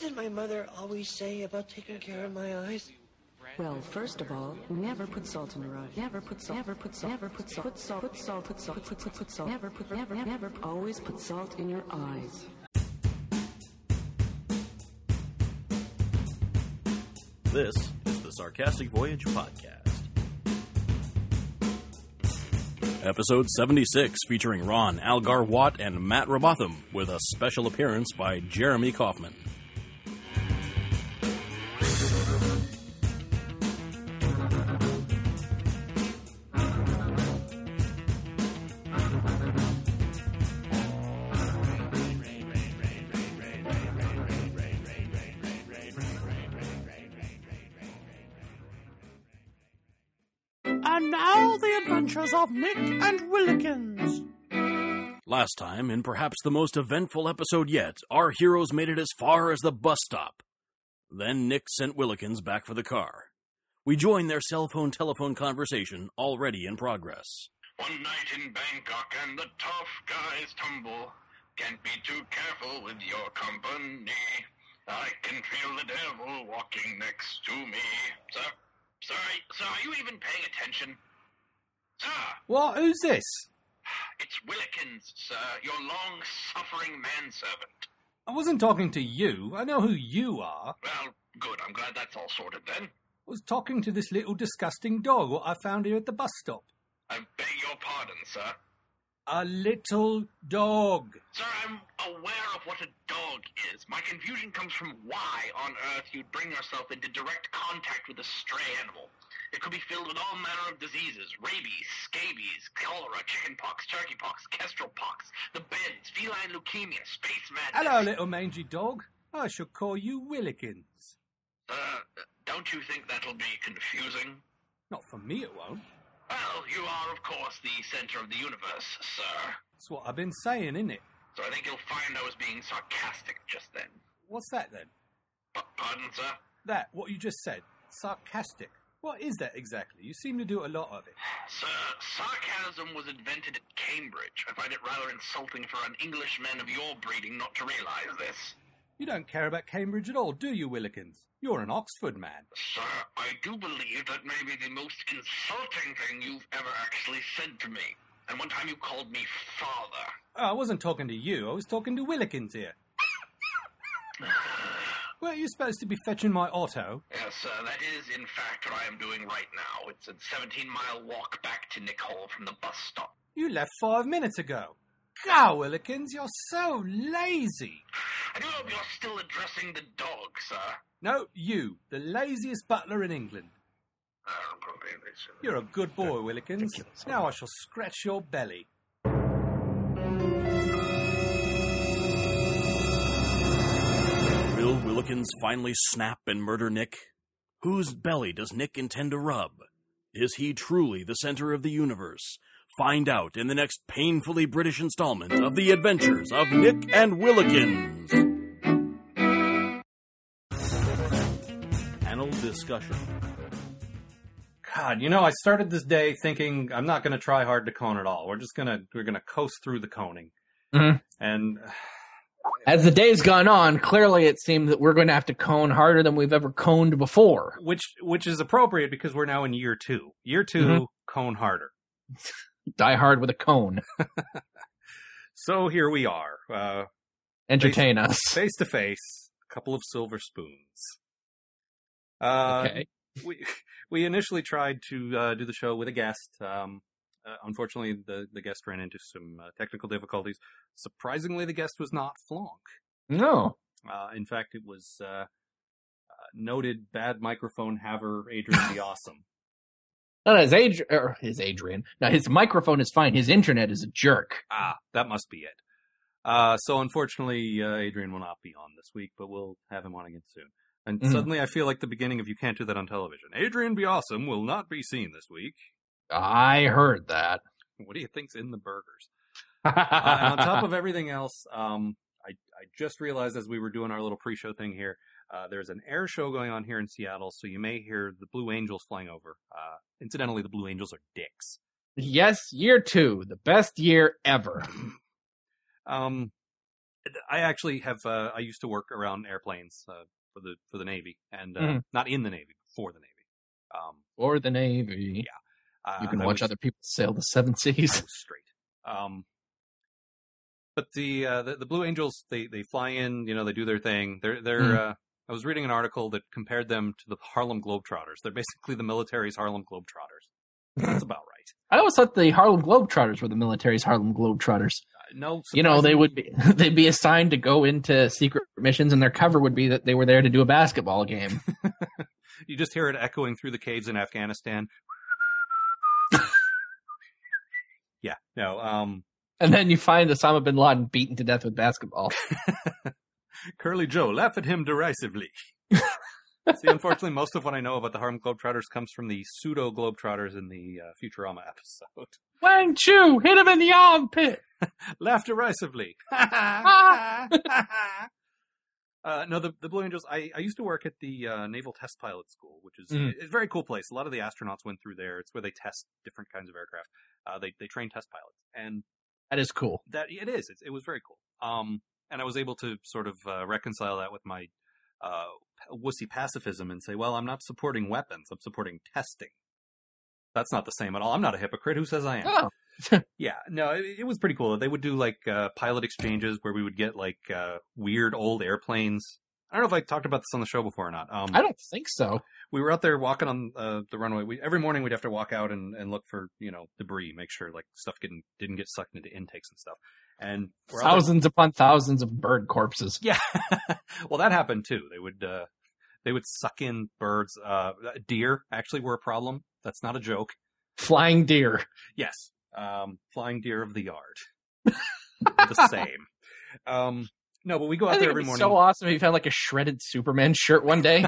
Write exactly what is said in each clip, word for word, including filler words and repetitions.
did my mother always say about taking care of my eyes? Well, first of all, never put salt in your eye. Never put salt. Never put salt. Never put salt. Put salt. Put salt. Put salt. Put put put salt. Never put. Never. Never. Always put salt in your eyes. This is the Sarcastic Voyage Podcast. Episode seventy-six, featuring Ron Algar Watt and Matt Robotham, with a special appearance by Jeremy Kaufman. And now the adventures of Nick and Willikins. Last time, in perhaps the most eventful episode yet, our heroes made it as far as the bus stop. Then Nick sent Willikins back for the car. We join their cell phone telephone conversation, already in progress. One night in Bangkok and the tough guys tumble. Can't be too careful with your company. I can feel the devil walking next to me. Sir? Sorry, sir, are you even paying attention? Sir! What? Who's this? It's Willikins, sir, your long-suffering manservant. I wasn't talking to you. I know who you are. Well, good, I'm glad that's all sorted then. I was talking to this little disgusting dog what I found here at the bus stop. I beg your pardon, sir. A little dog. Sir, I'm aware of what a dog is. My confusion comes from why on earth you'd bring yourself into direct contact with a stray animal. It could be filled with all manner of diseases: rabies, scabies, cholera, chickenpox, turkeypox, kestrel pox, the beds, feline leukemia, space madness. Hello, little mangy dog. I should call you Willikins. Uh, don't you think that'll be confusing? Not for me, it won't. Well, you are, of course, the center of the universe, sir. That's what I've been saying, isn't it? So I think you'll find I was being sarcastic just then. What's that, then? P- pardon, sir? That, what you just said. Sarcastic. What is that exactly? You seem to do a lot of it. Sir, sarcasm was invented at Cambridge. I find it rather insulting for an Englishman of your breeding not to realize this. You don't care about Cambridge at all, do you, Willikins? You're an Oxford man. Sir, I do believe that may be the most insulting thing you've ever actually said to me. And one time you called me father. Oh, I wasn't talking to you. I was talking to Willikins here. Weren't you supposed to be fetching my auto? Yes, sir, that is in fact what I am doing right now. It's a seventeen-mile walk back to Nick Hall from the bus stop. You left five minutes ago. God, Willikins, you're so lazy. I do hope you're still addressing the dog, sir. No, you, the laziest butler in England. You're a good boy, Willikins. Now I shall scratch your belly. Will Willikins finally snap and murder Nick? Whose belly does Nick intend to rub? Is he truly the center of the universe? Find out in the next painfully British installment of The Adventures of Nick and Willikins. Panel discussion. God, you know, I started this day thinking I'm not going to try hard to cone at all. We're just going to we're going to coast through the coning. Mm-hmm. And as the day's gone on, clearly it seems that we're going to have to cone harder than we've ever coned before. Which which is appropriate because we're now in year two. Year two, mm-hmm. Cone harder. Die hard with a cone. So here we are. Uh, Entertain face, us. Face to face, a couple of silver spoons. Uh, okay. We we initially tried to uh, do the show with a guest. Um, uh, unfortunately, the, the guest ran into some uh, technical difficulties. Surprisingly, the guest was not Flonk. No. Uh, in fact, it was uh, uh, noted bad microphone haver Adrian the Awesome. Not his, Adri- or his Adrian. Now, his microphone is fine. His internet is a jerk. Ah, that must be it. Uh, so, unfortunately, uh, Adrian will not be on this week, but we'll have him on again soon. And mm-hmm. suddenly I feel like the beginning of You Can't Do That on Television. Adrian Be Awesome will not be seen this week. I heard that. What do you think's in the burgers? uh, and on top of everything else, um, I, I just realized as we were doing our little pre-show thing here, uh, there's an air show going on here in Seattle, so you may hear the Blue Angels flying over. Uh, incidentally, the Blue Angels are dicks. Yes, year two, the best year ever. um, I actually have. Uh, I used to work around airplanes uh, for the for the Navy, and uh, Mhm. not in the Navy, for the Navy. Um, Or the Navy. yeah, uh, You can I watch was, other people sail the seven I seas. was straight. Um, but the, uh, the the Blue Angels, they, they fly in. You know, they do their thing. They're they're. Mhm. Uh, I was reading an article that compared them to the Harlem Globetrotters. They're basically the military's Harlem Globetrotters. That's about right. I always thought the Harlem Globetrotters were the military's Harlem Globetrotters. Uh, no, You know, they surprisingly- would be they'd be assigned to go into secret missions, and their cover would be that they were there to do a basketball game. You just hear it echoing through the caves in Afghanistan. yeah, no. Um, And then you find Osama bin Laden beaten to death with basketball. Curly Joe, laugh at him derisively. See, unfortunately, most of what I know about the Harlem Globetrotters comes from the pseudo Globetrotters in the uh, Futurama episode. Wang Chu, hit him in the armpit. Laugh derisively. uh, no, the, the Blue Angels, I, I used to work at the uh, Naval Test Pilot School, which is Mm. it's a very cool place. A lot of the astronauts went through there. It's where they test different kinds of aircraft. Uh, they, they train test pilots. And That is cool. that it is. It, it was very cool. Um, and I was able to sort of uh, reconcile that with my uh, wussy pacifism and say, well, I'm not supporting weapons. I'm supporting testing. That's not the same at all. I'm not a hypocrite. Who says I am? Oh. Yeah, no, it, it was pretty cool. They would do like uh, pilot exchanges where we would get like uh, weird old airplanes. I don't know if I talked about this on the show before or not. Um, I don't think so. we were out there walking on uh, the runway. We, every morning we'd have to walk out and, and look for, you know, debris, make sure like stuff didn't didn't get sucked into intakes and stuff. And we're out there- Thousands upon thousands of bird corpses. yeah. Well, that happened too. They would uh, they would suck in birds. Uh, deer actually were a problem. That's not a joke. Flying deer. Yes. Um, flying deer of the yard. The same. Um, no, but we go I out think there it'd every be morning. so awesome if you found like a shredded Superman shirt one day.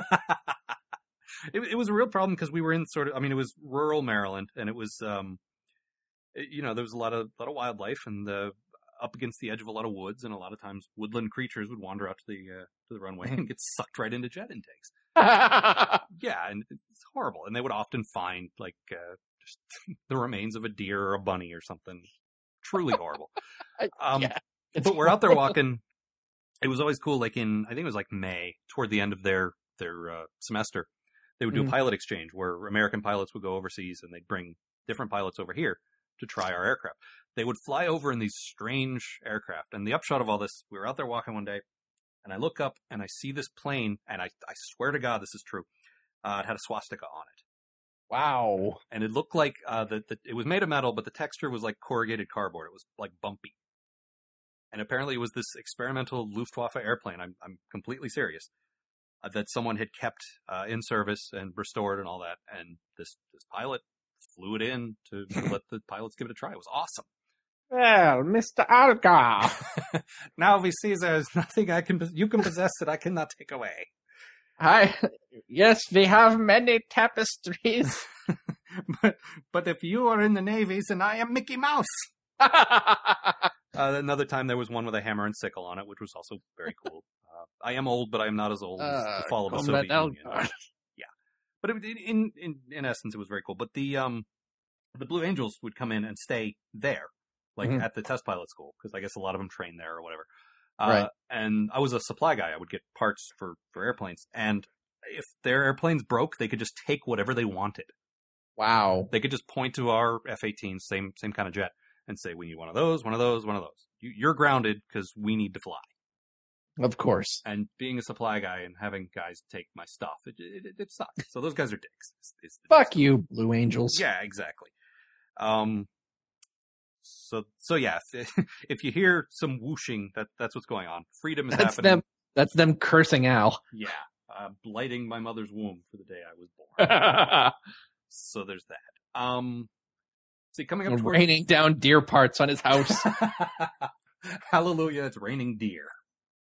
it, it was a real problem because we were in sort of, I mean, it was rural Maryland, and it was, um, it- you know, there was a lot of lot of wildlife, and the up against the edge of a lot of woods, and a lot of times woodland creatures would wander out to the uh, to the runway and get sucked right into jet intakes. Yeah, and it's horrible. And they would often find like uh, just the remains of a deer or a bunny or something. Truly horrible. Um, yeah, it's but we're out there horrible. walking. It was always cool. Like in, I think it was like May, toward the end of their their uh, semester, they would do Mhm. a pilot exchange where American pilots would go overseas and they'd bring different pilots over here to try our aircraft. They would fly over in these strange aircraft. And the upshot of all this, we were out there walking one day, and I look up and I see this plane, and I I swear to God this is true. Uh, it had a swastika on it. Wow. And it looked like uh, the, the it was made of metal, but the texture was like corrugated cardboard. It was like bumpy. And apparently, it was this experimental Luftwaffe airplane. I'm I'm completely serious. Uh, that someone had kept uh, in service and restored and all that. And this this pilot flew it in to, to let the pilots give it a try. It was awesome. Well, Mister Algar. Now we see there's nothing I can you can possess that I cannot take away. I yes, we have many tapestries. but but if you are in the Navy, then I am Mickey Mouse. Uh, another time there was one with a hammer and sickle on it, which was also very cool. Uh, I am old, but I am not as old as Uh, the fall of the Combat Soviet Union. Algar. But it, in, in in essence, it was very cool. But the um the Blue Angels would come in and stay there, like Mhm. at the test pilot school, because I guess a lot of them train there or whatever. Uh, Right. And I was a supply guy. I would get parts for, for airplanes, and if their airplanes broke, they could just take whatever they wanted. Wow. They could just point to our F eighteen, same same kind of jet, and say, "We need one of those, one of those, one of those. You, you're grounded because we need to fly." Of course. And being a supply guy and having guys take my stuff, it it, it, it sucks. So those guys are dicks. It's, it's the Fuck you, Blue Angels. Yeah, exactly. Um. So so yeah, if, if you hear some whooshing, that that's what's going on. Freedom is That's happening. them. That's them cursing Al. Yeah, uh, blighting my mother's womb for the day I was born. So there's that. Um. See, coming up towards Raining down deer parts on his house. Hallelujah, it's raining deer.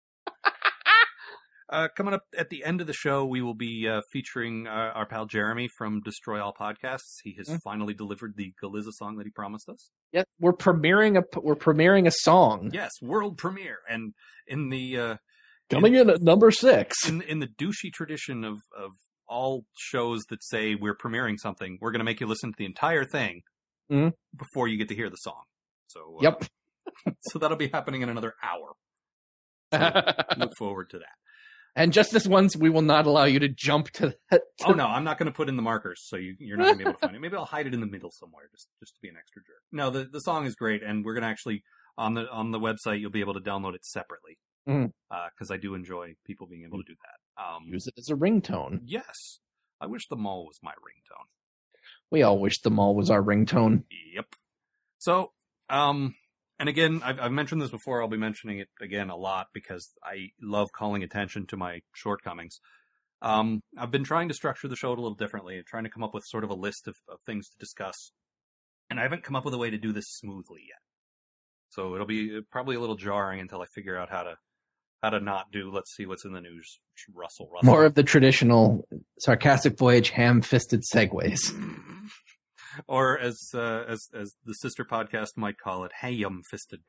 Uh, coming up at the end of the show, we will be uh, featuring uh, our pal Jeremy from Destroy All Podcasts. He has Mm. finally delivered the Galiza song that he promised us. Yeah, we're premiering a we're premiering a song Yes, world premiere. And in the uh, coming in at number six. in in the douchey tradition of of all shows that say we're premiering something, we're going to make you listen to the entire thing Mhm. before you get to hear the song. So uh, Yep. so that'll be happening in another hour. So look forward to that. And just this once, we will not allow you to jump to that. Oh no, I'm not going to put in the markers, so you, you're not going to be able to find it. Maybe I'll hide it in the middle somewhere, just just to be an extra jerk. No, the the song is great, and we're going to actually on the on the website you'll be able to download it separately because Mm. uh, I do enjoy people being able to do that. Um, Use it as a ringtone. yes, I wish the mall was my ringtone. We all wish the mall was our ringtone. Yep. So, um, and again, I've, I've mentioned this before. I'll be mentioning it again a lot because I love calling attention to my shortcomings. Um, I've been trying to structure the show a little differently and trying to come up with sort of a list of, of things to discuss. And I haven't come up with a way to do this smoothly yet. So it'll be probably a little jarring until I figure out how to, how to not do, let's see what's in the news, Russell, Russell. More of the traditional sarcastic voyage, ham-fisted segues. Or as uh, as as the sister podcast might call it, hayum-fisted.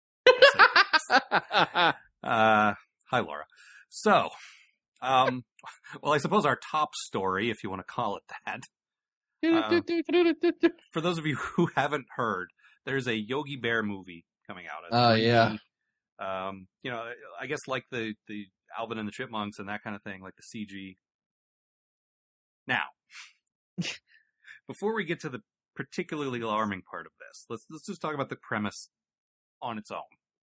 uh, hi, Laura. So, um, well, I suppose our top story, if you want to call it that. Uh, for those of you who haven't heard, there's a Yogi Bear movie coming out. Oh, yeah. Um, you know, I guess like the, the Alvin and the Chipmunks and that kind of thing, like the C G. Now, before we get to the particularly alarming part of this, let's let's just talk about the premise on its own.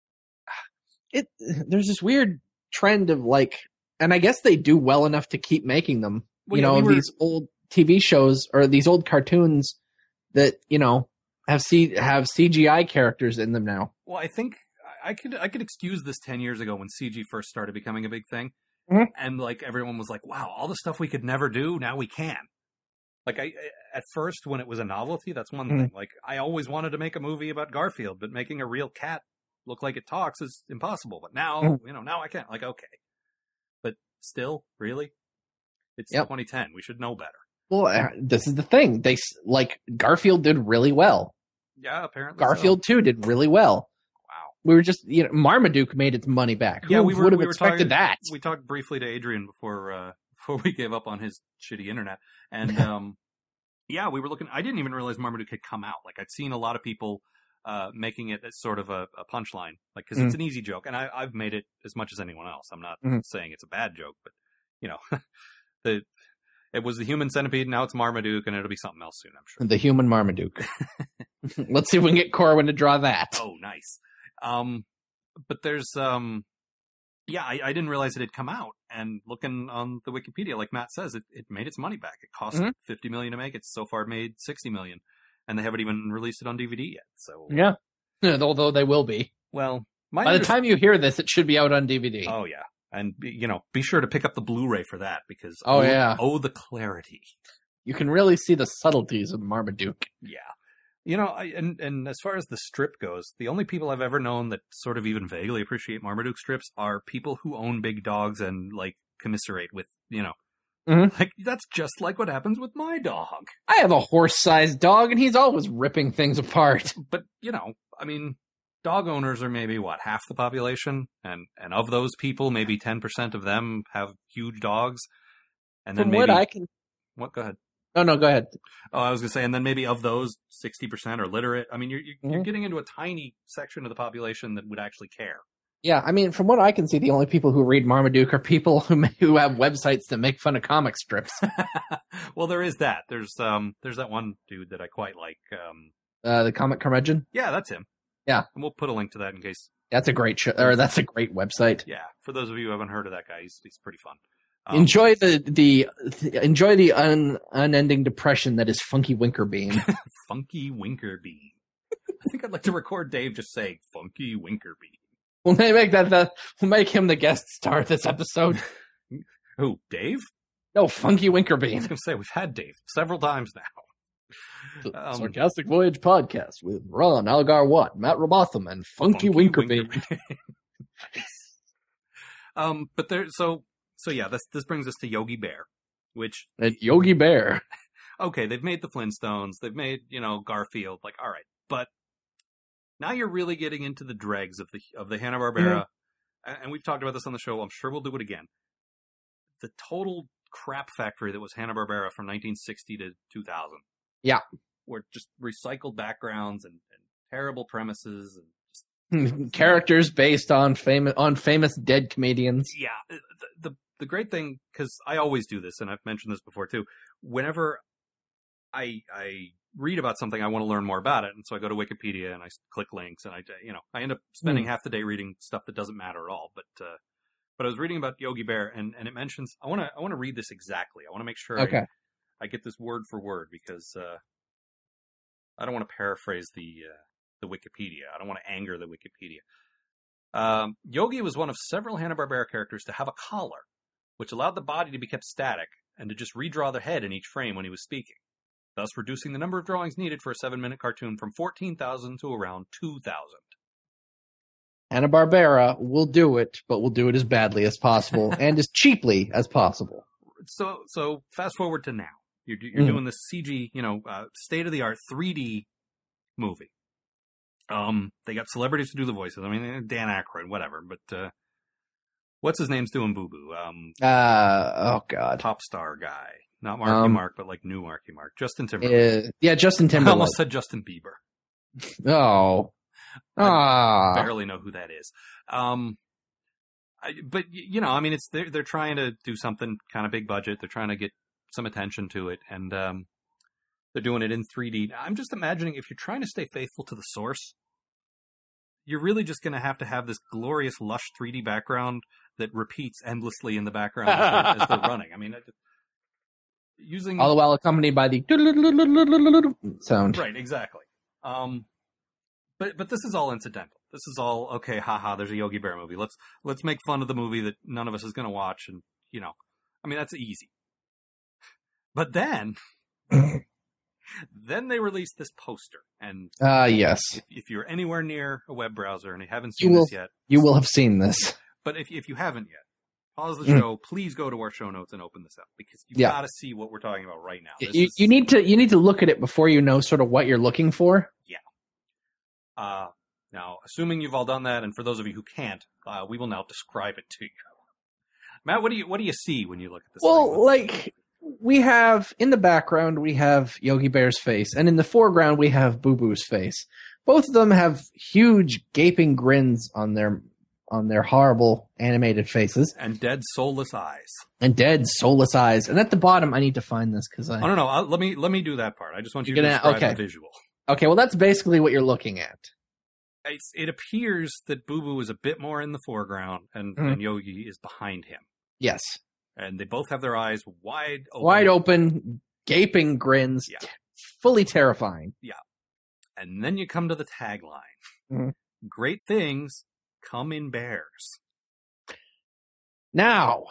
It there's this weird trend of like, and I guess they do well enough to keep making them. Well, you yeah, know, we were- these old T V shows or these old cartoons that you know have C have C G I characters in them now. Well, I think I could I could excuse this ten years ago when C G first started becoming a big thing, Mhm. and like everyone was like, "Wow, all the stuff we could never do, now we can." Like I, at first, when it was a novelty, that's one Mhm. thing. Like I always wanted to make a movie about Garfield, but making a real cat look like it talks is impossible. But now, Mhm. you know, now I can. Like, okay, but still, really, it's Yep. twenty ten. We should know better. Well, uh, this is the thing. They s- like Garfield did really well. Yeah, apparently so. Garfield two did really well. Wow. We were just, you know, Marmaduke made its money back. Who Yeah, we were- would have we were expected talking- that? We talked briefly to Adrian before uh, before we gave up on his shitty internet, and um, yeah, we were looking. I didn't even realize Marmaduke had come out. Like I'd seen a lot of people uh, making it as sort of a, a punchline, like because it's an easy joke, and I, I've made it as much as anyone else. I'm not Mhm. saying it's a bad joke, but you know, the it was the human centipede. Now it's Marmaduke, and it'll be something else soon, I'm sure. The human Marmaduke. Let's see if we can get Corwin to draw that. Oh, nice. Um, but there's, um, yeah, I, I didn't realize it had come out. And looking on the Wikipedia, like Matt says, it, it made its money back. It cost Mhm. fifty million to make. It's so far made sixty million, and they haven't even released it on D V D yet. So, Yeah. Although they will be. well, my By the under- time you hear this, it should be out on D V D. oh yeah, and be- you know, be sure to pick up the Blu-ray for that because Oh, yeah. oh the clarity. You can really see the subtleties of Marmaduke. Yeah. You know, I, and, and as far as the strip goes, the only people I've ever known that sort of even vaguely appreciate Marmaduke strips are people who own big dogs and, like, commiserate with, you know, Mhm. like, that's just like what happens with my dog. I have a horse-sized dog, and he's always ripping things apart. But, you know, I mean, dog owners are maybe, what, half the population? And, and of those people, maybe ten percent of them have huge dogs. And then From maybe... what I can... What? Go ahead. Oh, no, go ahead. Oh, I was going to say, and then maybe of those, sixty percent are literate. I mean, you're, you're, you're Mhm. getting into a tiny section of the population that would actually care. Yeah, I mean, from what I can see, the only people who read Marmaduke are people who may, who have websites that make fun of comic strips. Well, there is that. There's um, there's that one dude that I quite like. Um, Uh, the Comic Curmudgeon. yeah, that's him. Yeah. And we'll put a link to that in case. That's a great show, or that's a great website. Yeah, for those of you who haven't heard of that guy, he's he's pretty fun. Um, Enjoy the the enjoy the un, unending depression that is Funky Winkerbean. Funky Winkerbean. I think I'd like to record Dave just saying Funky Winkerbean. We'll make that the we'll make him the guest star of this episode. Who, Dave? No, Funky I was Winkerbean. going to say we've had Dave several times now. The Um, Sarcastic Voyage podcast with Ron Algar Watt, Matt Robotham, and Funky, Winkerbean. um, but there, so so yeah, this this brings us to Yogi Bear, which And Yogi Bear. okay, they've made the Flintstones, they've made you know Garfield, like all right, but now you're really getting into the dregs of the of the Hanna-Barbera, and, and we've talked about this on the show. I'm sure we'll do it again. The total crap factory that was Hanna-Barbera from nineteen sixty to two thousand. Yeah. Where just recycled backgrounds and, and terrible premises and just Characters based on famous on famous dead comedians. Yeah, the the, the great thing, because I always do this, and I've mentioned this before too. Whenever I I read about something, I want to learn more about it, and so I go to Wikipedia and I click links, and I you know I end up spending mm. half the day reading stuff that doesn't matter at all. But uh, but I was reading about Yogi Bear, and, and it mentions I want to I want to read this exactly. I want to make sure okay. I, I get this word for word because uh, I don't want to paraphrase the uh, the Wikipedia. I don't want to anger the Wikipedia. Um, Yogi was one of several Hanna-Barbera characters to have a collar, which allowed the body to be kept static and to just redraw the head in each frame when he was speaking, thus reducing the number of drawings needed for a seven-minute cartoon from fourteen thousand to around two thousand. Hanna-Barbera will do it, but will do it as badly as possible and as cheaply as possible. So, so fast forward to now. You're, you're mm. doing this C G, you know, uh, state-of-the-art three D movie. Um, they got celebrities to do the voices. I mean, Dan Aykroyd, whatever. But uh, what's his name's doing Boo Boo? Um, uh, oh God, pop star guy, not Marky um, Mark, but like new Marky Mark, Justin Timberlake. Uh, yeah, Justin Timberlake. I almost said Justin Bieber. Oh, ah, I barely know who that is. Um, I, but you know, I mean, it's they're they're trying to do something kind of big budget. They're trying to get some attention to it, and um, they're doing it in three D. I'm just imagining if you're trying to stay faithful to the source, you're really just going to have to have this glorious, lush three D background that repeats endlessly in the background as, they're, as they're running. I mean, using all the while accompanied by the sound. Right, exactly. Um, but but this is all incidental. This is all okay. Haha, there's a Yogi Bear movie. Let's let's make fun of the movie that none of us is going to watch, and you know, I mean, that's easy. But then, then they released this poster, and ah, uh, yes. If, if you're anywhere near a web browser and you haven't seen you will, this yet, you will have seen this. But if if you haven't yet, pause the show. Mm. Please go to our show notes and open this up because you've yeah. got to see what we're talking about right now. This you is, you need to you need to look at it before you know sort of what you're looking for. Yeah. Uh, now, assuming you've all done that, and for those of you who can't, uh, we will now describe it to you. Matt, what do you what do you see when you look at this? Well, thing? like we have in the background we have Yogi Bear's face, and in the foreground we have Boo Boo's face. Both of them have huge gaping grins on their on their horrible animated faces, and dead soulless eyes, and dead soulless eyes. And at the bottom, I need to find this because I. Oh no no! I'll, let me let me do that part. I just want you You're to gonna, describe okay. the visual. Okay, well that's basically what you're looking at. It's, it appears that Boo Boo is a bit more in the foreground, and, mm. and Yogi is behind him. Yes. And they both have their eyes wide open. Wide open, gaping grins, yeah. t- fully terrifying. Yeah. And then you come to the tagline. Mm-hmm. Great things come in bears. Now,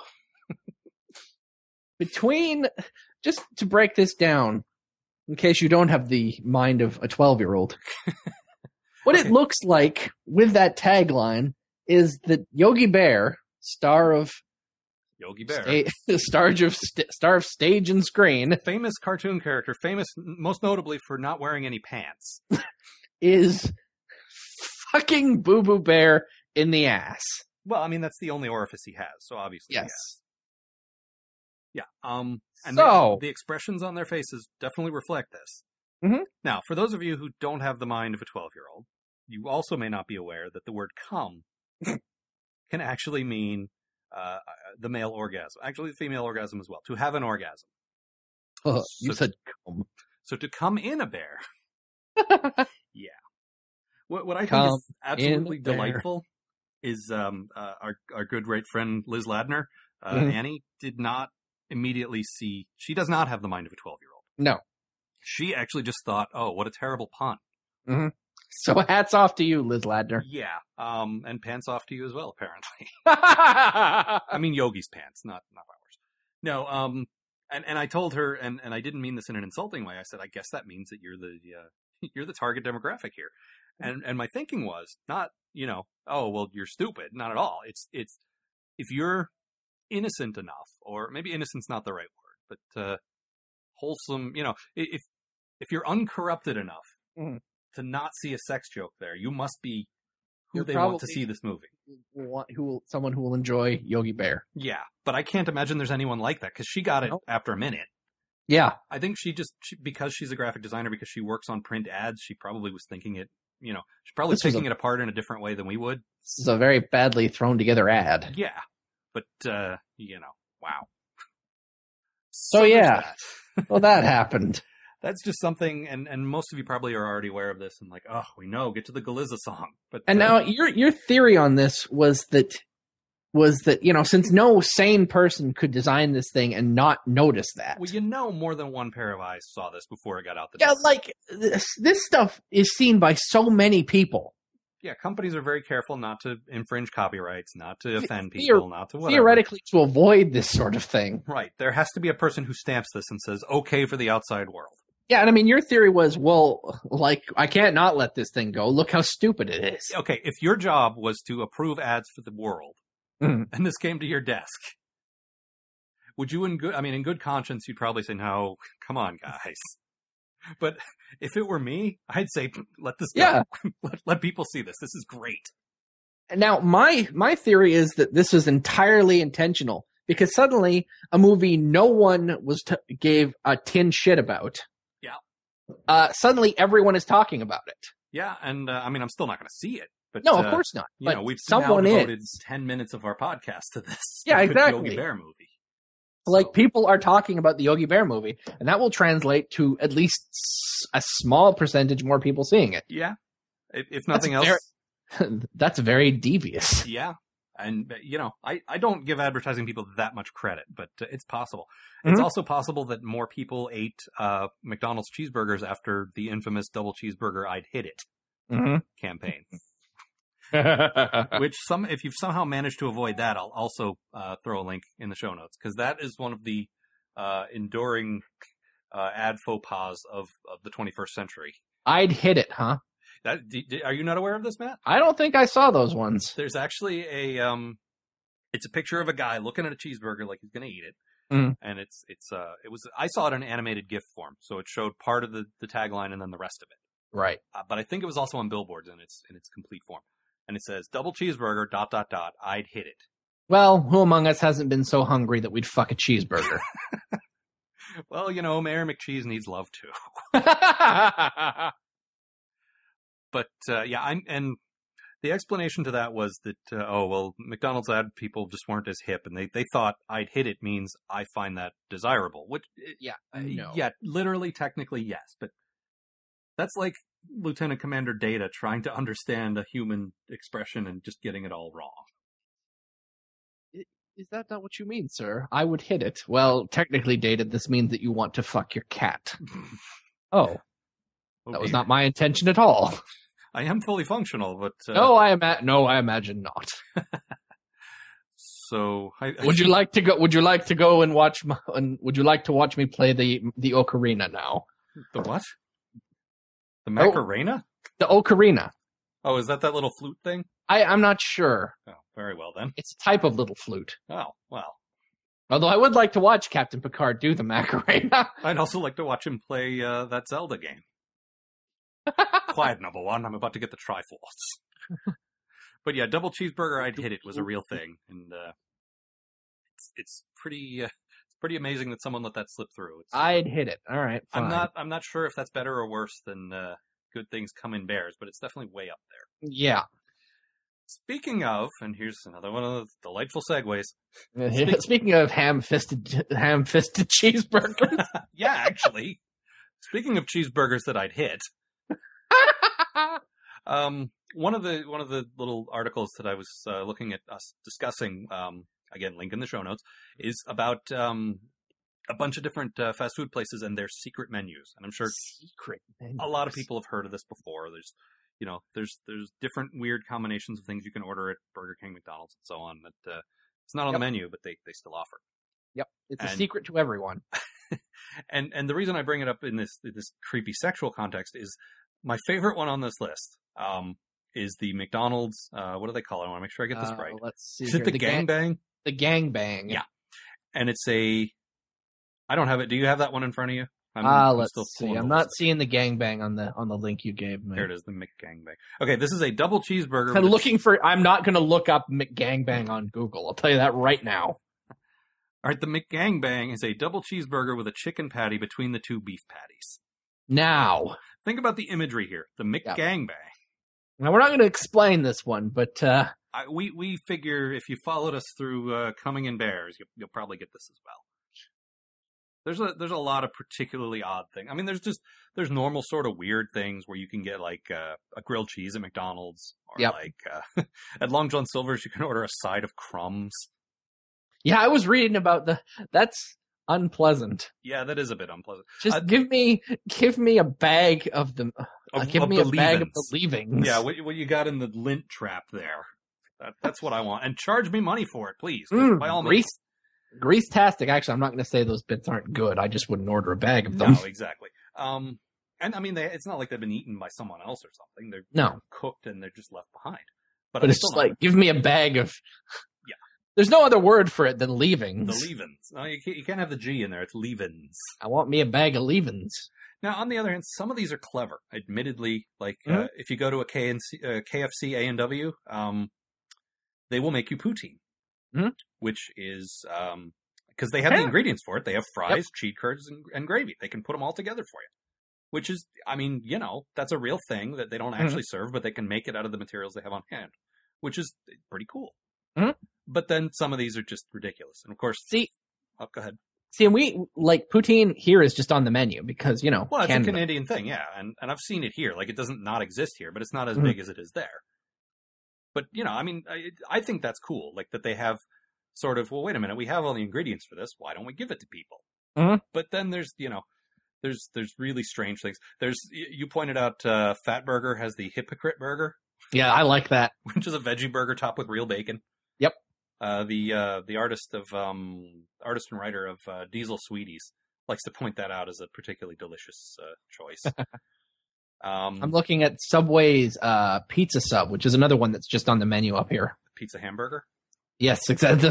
between, just to break this down, in case you don't have the mind of a twelve-year-old, what okay. it looks like with that tagline is that Yogi Bear, star of Yogi Bear, sta- star of st- star of stage and screen, famous cartoon character, famous most notably for not wearing any pants, is fucking Boo Boo Bear in the ass. Well, I mean that's the only orifice he has, so obviously yes. yes. Yeah. Um. And so the, the expressions on their faces definitely reflect this. Mm-hmm. Now, for those of you who don't have the mind of a twelve-year-old, you also may not be aware that the word "come" can actually mean uh, the male orgasm. Actually, the female orgasm as well. To have an orgasm. Oh, you so, said "come." So to come in a bear. Yeah. What what I come think is absolutely delightful is um, uh, our our good great friend Liz Ladner, uh, mm-hmm. Annie, did not immediately see. She does not have the mind of a twelve-year-old. No. She actually just thought, "Oh, what a terrible pun." Mm-hmm. So hats off to you, Liz Ladner. Yeah, um, and pants off to you as well, apparently. I mean, Yogi's pants, not not ours. No, um, and, and I told her, and, and I didn't mean this in an insulting way. I said, I guess that means that you're the uh, you're the target demographic here. And and my thinking was not, you know, oh well, you're stupid. Not at all. It's it's if you're innocent enough, or maybe innocent's not the right word, but uh, wholesome. You know, if if you're uncorrupted enough. Mm. To not see a sex joke there, you must be who You're they want to see this movie. Want, who will, someone who will enjoy Yogi Bear. Yeah, but I can't imagine there's anyone like that because she got it nope. after a minute. Yeah, I think she just she, because she's a graphic designer, because she works on print ads, she probably was thinking it, you know, she's probably This was picking a- it apart in a different way than we would. This is a very badly thrown together ad. Yeah. But, uh, you know, wow. So, there's yeah. that. Well, that happened. That's just something, and, and most of you probably are already aware of this, and like, oh, we know, get to the Galiza song. But And uh, now your your theory on this was that was that, you know, since no sane person could design this thing and not notice that. well, you know, more than one pair of eyes saw this before it got out the Yeah, door. like this, this stuff is seen by so many people. Yeah, companies are very careful not to infringe copyrights, not to offend Theor- people, not to whatever. Theoretically, to avoid this sort of thing. Right. There has to be a person who stamps this and says, okay for the outside world. Yeah, and I mean, your theory was, well, like, I can't not let this thing go. Look how stupid it is. Okay, if your job was to approve ads for the world, Mhm. and this came to your desk, would you in good, I mean, in good conscience, you'd probably say, no, come on, guys. But if it were me, I'd say, let this go. Yeah. let, let people see this. This is great. Now, my my theory is that this was entirely intentional because suddenly a movie no one was t- gave a tin shit about. Yeah. Uh, suddenly everyone is talking about it. Yeah, and uh, I mean, I'm still not going to see it. But, No, of uh, course not. You But know, we've someone now devoted is. ten minutes of our podcast to this. Yeah, stupid exactly. Yogi Bear movie. Like So- people are talking about the Yogi Bear movie, and that will translate to at least s- a small percentage more people seeing it. Yeah. If, if nothing else. very- That's very devious. Yeah. And, uh, you know, I, I don't give advertising people that much credit, but uh, it's possible. It's Mhm. also possible that more people ate uh, McDonald's cheeseburgers after the infamous double cheeseburger I'd hit it Mm-hmm. campaign. Which, some if you've somehow managed to avoid that, I'll also uh, throw a link in the show notes, because that is one of the uh, enduring uh, ad faux pas of, of the twenty-first century. I'd hit it, huh? That, d- d- are you not aware of this, Matt? I don't think I saw those ones. There's actually a um, it's a picture of a guy looking at a cheeseburger like he's going to eat it, Mhm. and it's it's uh, it was I saw it in animated GIF form, so it showed part of the, the tagline and then the rest of it. Right. Uh, but I think it was also on billboards in its in its complete form, and it says double cheeseburger dot dot dot I'd hit it. Well, who among us hasn't been so hungry that we'd fuck a cheeseburger? Well, you know, Mayor McCheese needs love too. But uh, yeah, I'm, and the explanation to that was that uh, oh well, McDonald's ad people just weren't as hip, and they, they thought I'd hit it means I find that desirable. Which yeah, uh, no. yeah, literally, technically, yes, but that's like Lieutenant Commander Data trying to understand a human expression and just getting it all wrong. Is that not what you mean, sir? I would hit it. Well, technically, dated, this means that you want to fuck your cat. Oh, that was not my intention at all. I am fully functional, but uh, No, I ima- No, I imagine not. so I, Would you like to go? Would you like to go and watch? My, and would you like to watch me play the the ocarina now? the what? The Macarena? The ocarina. Oh, is that that little flute thing? I I'm not sure. Oh, very well then. It's a type of little flute. Oh, well. Although I would like to watch Captain Picard do the Macarena. I'd also like to watch him play uh, that Zelda game. Quiet, number one. I'm about to get the Triforce. But yeah, double cheeseburger, I'd hit it was a real thing, and uh, it's it's pretty uh, it's pretty amazing that someone let that slip through. It's, I'd hit it. All right. Fine. I'm not I'm not sure if that's better or worse than uh, Good Things Come in Bears, but it's definitely way up there. Yeah. Speaking of, and here's another one of the delightful segues. Speak- Speaking of ham-fisted, ham-fisted cheeseburgers. Yeah, actually. Speaking of cheeseburgers that I'd hit, um, one of the one of the little articles that I was uh, looking at us discussing, um, again, link in the show notes, is about um, a bunch of different uh, fast food places and their secret menus. And I'm sure Secret a lot of people have heard of this before. There's, you know, there's there's different weird combinations of things you can order at Burger King, McDonald's, and so on. That uh, it's not on Yep. the menu, but they they still offer. Yep, it's a And- secret to everyone. and and the reason I bring it up in this this creepy sexual context is my favorite one on this list um, is the McDonald's. Uh, what do they call it? I want to make sure I get this Uh, right. Let's see. Is here. it the, gang- gangbang? The gangbang. Yeah. And it's a. I don't have it. Do you have that one in front of you? I'm, Ah, I'm let's still see. pulling I'm the not list. seeing the gangbang on the on the link you gave me. There it is, the McGangbang. Okay, this is a double cheeseburger. I'm with a looking for. I'm not going to look up McGangbang on Google. I'll tell you that right now. All right, the McGangbang is a double cheeseburger with a chicken patty between the two beef patties. Now, Think about the imagery here. The McGangbang Now, we're not going to explain this one, but uh, I, we we figure if you followed us through uh, Coming in Bears, you, you'll probably get this as well. There's a there's a lot of particularly odd things. I mean, there's just there's normal sort of weird things where you can get like uh, a grilled cheese at McDonald's, or Yep. like uh, at Long John Silver's you can order a side of crumbs. yeah, I was reading about the. That's unpleasant. Yeah, that is a bit unpleasant. Just Uh, give me give me a bag of the. Uh, Of- give of me the a bag of leavings. the leavings. Yeah, what, what you got in the lint trap there? That, that's what I want, and charge me money for it, please. 'Cause Mm, by all grease, means. grease-tastic. Actually, I'm not going to say those bits aren't good. I just wouldn't order a bag of them. No, exactly. Um, and I mean, they, it's not like they've been eaten by someone else or something. They're No. cooked and they're just left behind. But, But I it's still just don't like, give me a bag of. Yeah. There's no other word for it than leavings. the leavings. No, you can't, you can't have the G in there. It's leavings. I want me a bag of leavings. Now, on the other hand, some of these are clever. Admittedly, like uh, Mhm. if you go to a K N C, uh, K F C A and W, um, they will make you poutine, Mhm. which is um, because they have the Yeah. ingredients for it. They have fries, cheese curds, and, and gravy. They can put them all together for you. Which is, I mean, you know, that's a real thing that they don't actually serve, but they can make it out of the materials they have on hand, which is pretty cool. Mhm. But then some of these are just ridiculous. And of course, See, oh, go ahead. see, and we like poutine here is just on the menu because you know. Well, it's Canada. a Canadian thing, yeah, and and I've seen it here. Like, it doesn't not exist here, but it's not as Mhm. big as it is there. But you know, I mean, I, I think that's cool. Like that they have sort of, well, wait a minute, we have all the ingredients for this. Why don't we give it to people? Mhm. But then there's, you know, there's there's really strange things. There's y- you pointed out uh, Fat Burger has the Hypocrite Burger, Yeah, I like that. which is a veggie burger topped with real bacon. Yep. Uh, the uh, the artist of um, artist and writer of uh, Diesel Sweeties likes to point that out as a particularly delicious uh, choice. um, I'm looking at Subway's uh, pizza sub, which is another one that's just on the menu up here. pizza hamburger. Yes, exactly.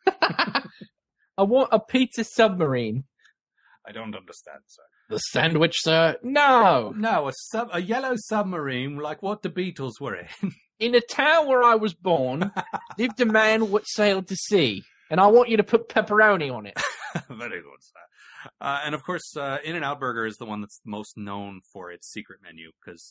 I want a pizza submarine. I don't understand, sir. The sandwich, sir? No. No, a sub, a yellow submarine like what the Beatles were in. In a town where I was born, lived a man what sailed to sea, and I want you to put pepperoni on it. Very good, sir. Uh, and of course, uh, In-N-Out Burger is the one that's most known for its secret menu because,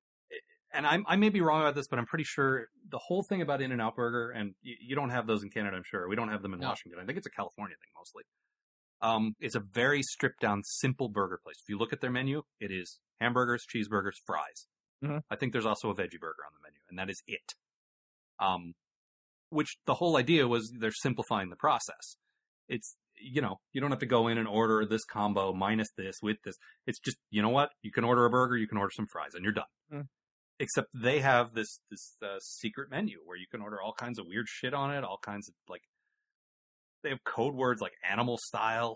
and I, I may be wrong about this, but I'm pretty sure the whole thing about In-N-Out Burger, and you, you don't have those in Canada, I'm sure. We don't have them in No. Washington. I think it's a California thing mostly. Um, it's a very stripped down, simple burger place. If you look at their menu, it is hamburgers, cheeseburgers, fries. Mhm. I think there's also a veggie burger on the menu, and that is it. Um, which the whole idea was they're simplifying the process. It's, you know, you don't have to go in and order this combo minus this with this. It's just, you know what? You can order a burger, you can order some fries, and you're done. Mm. Except they have this this uh, secret menu where you can order all kinds of weird shit on it, all kinds of like. They have code words like animal style.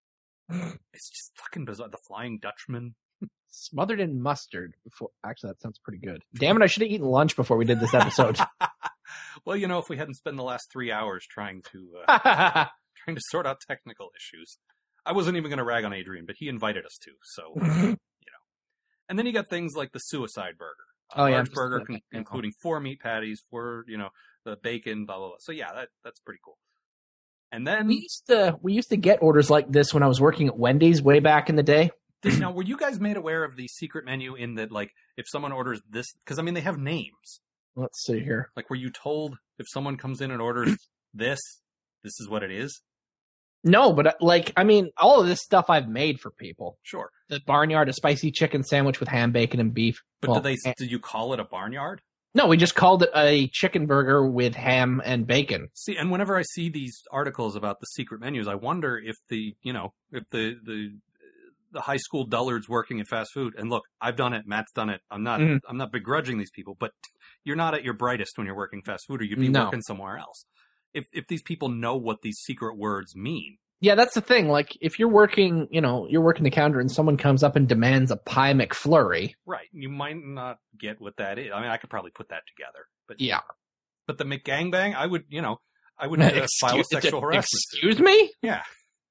It's just fucking bizarre. The Flying Dutchman. Smothered in mustard. Before, actually, that sounds pretty good. Damn it! I should have eaten lunch before we did this episode. Well, you know, if we hadn't spent the last three hours trying to uh, trying to sort out technical issues, I wasn't even going to rag on Adrian, but he invited us to. So, you know. And then you got things like the Suicide Burger. A Oh, yeah, large just burger like con- that, yeah. including four meat patties, four, you know, the bacon, blah blah blah. So yeah, that that's pretty cool. And then we used to we used to get orders like this when I was working at Wendy's way back in the day. Did, now, were you guys made aware of the secret menu in that, like, if someone orders this, because I mean, they have names. Let's see here. Like, were you told if someone comes in and orders this, this is what it is? No, but uh, like I mean, all of this stuff I've made for people. Sure. The Barnyard, a spicy chicken sandwich with ham, bacon, and beef. But Well, did they? eh, Did you call it a barnyard? No, we just called it a chicken burger with ham and bacon. See, and whenever I see these articles about the secret menus, I wonder if the, you know, if the the the high school dullards working in fast food. And look, I've done it. Matt's done it. I'm not. Mhm. I'm not begrudging these people, but you're not at your brightest when you're working fast food, or you'd be No. working somewhere else. If if these people know what these secret words mean. Yeah, that's the thing. Like, if you're working, you know, you're working the counter and someone comes up and demands a pie McFlurry. Right. You might not get what that is. I mean, I could probably put that together. But Yeah. but the McGangbang, I would, you know, I would uh, file a sexual harassment suit. Excuse me? Yeah.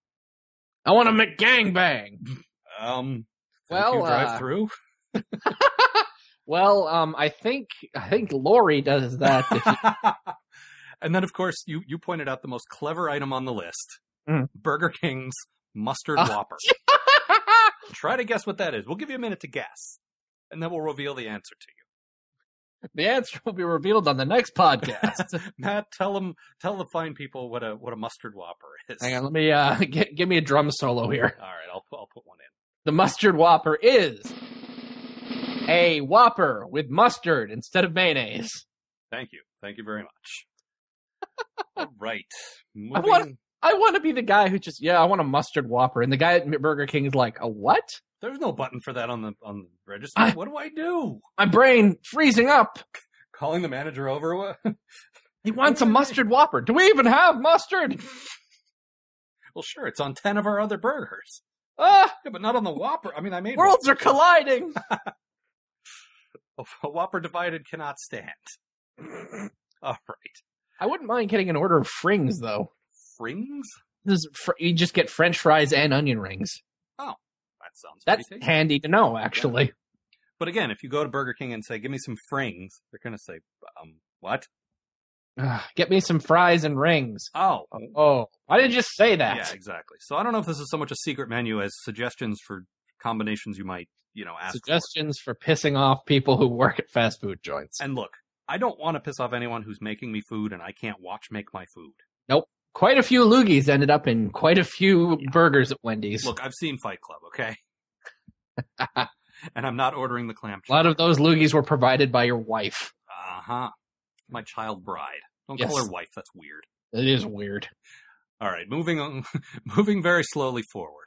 I want a McGangbang. Um, Well, you drive uh, through. Well, um, I think I think Lori does that. If you, And then, of course, you, you pointed out the most clever item on the list. Mm. Burger King's Mustard Uh. Whopper. Try to guess what that is. We'll give you a minute to guess. And then we'll reveal the answer to you. The answer will be revealed on the next podcast. Matt, tell them, tell the fine people what a what a mustard Whopper is. Hang on, let me uh, get, give me a drum solo here. All right, I'll I'll put one in. The mustard Whopper is a Whopper with mustard instead of mayonnaise. Thank you, thank you very much. All right, moving. I want, I want to be the guy who just, yeah, I want a mustard Whopper, and the guy at Burger King is like, a what? There's no button for that on the on the register. I, what do I do? My brain freezing up. Calling the manager over. What? He wants a mustard Whopper. Do we even have mustard? Well, sure. It's on ten of our other burgers. Ah, yeah, but not on the Whopper. I mean, I made worlds are colliding. A Whopper divided cannot stand. All right. I wouldn't mind getting an order of frings, though. Frings? This is fr- you just get French fries and onion rings. Oh, that sounds That's pretty tasty. handy to know, actually. Yeah. But again, if you go to Burger King and say, give me some frings, they're going to say, um, what? Uh, get me some fries and rings. Oh. Oh. Why did you just say that? Yeah, exactly. So I don't know if this is so much a secret menu as suggestions for combinations you might, you know, ask Suggestions for. for pissing off people who work at fast food joints. And look, I don't want to piss off anyone who's making me food and I can't watch make my food. Nope. Quite a few loogies ended up in quite a few Yeah. burgers at Wendy's. Look, I've seen Fight Club, okay? And I'm not ordering the clam chowder. A lot of those loogies were provided by your wife. Uh-huh. My child bride. Don't Yes. call her wife, that's weird. It is weird. All right, moving on, moving very slowly forward.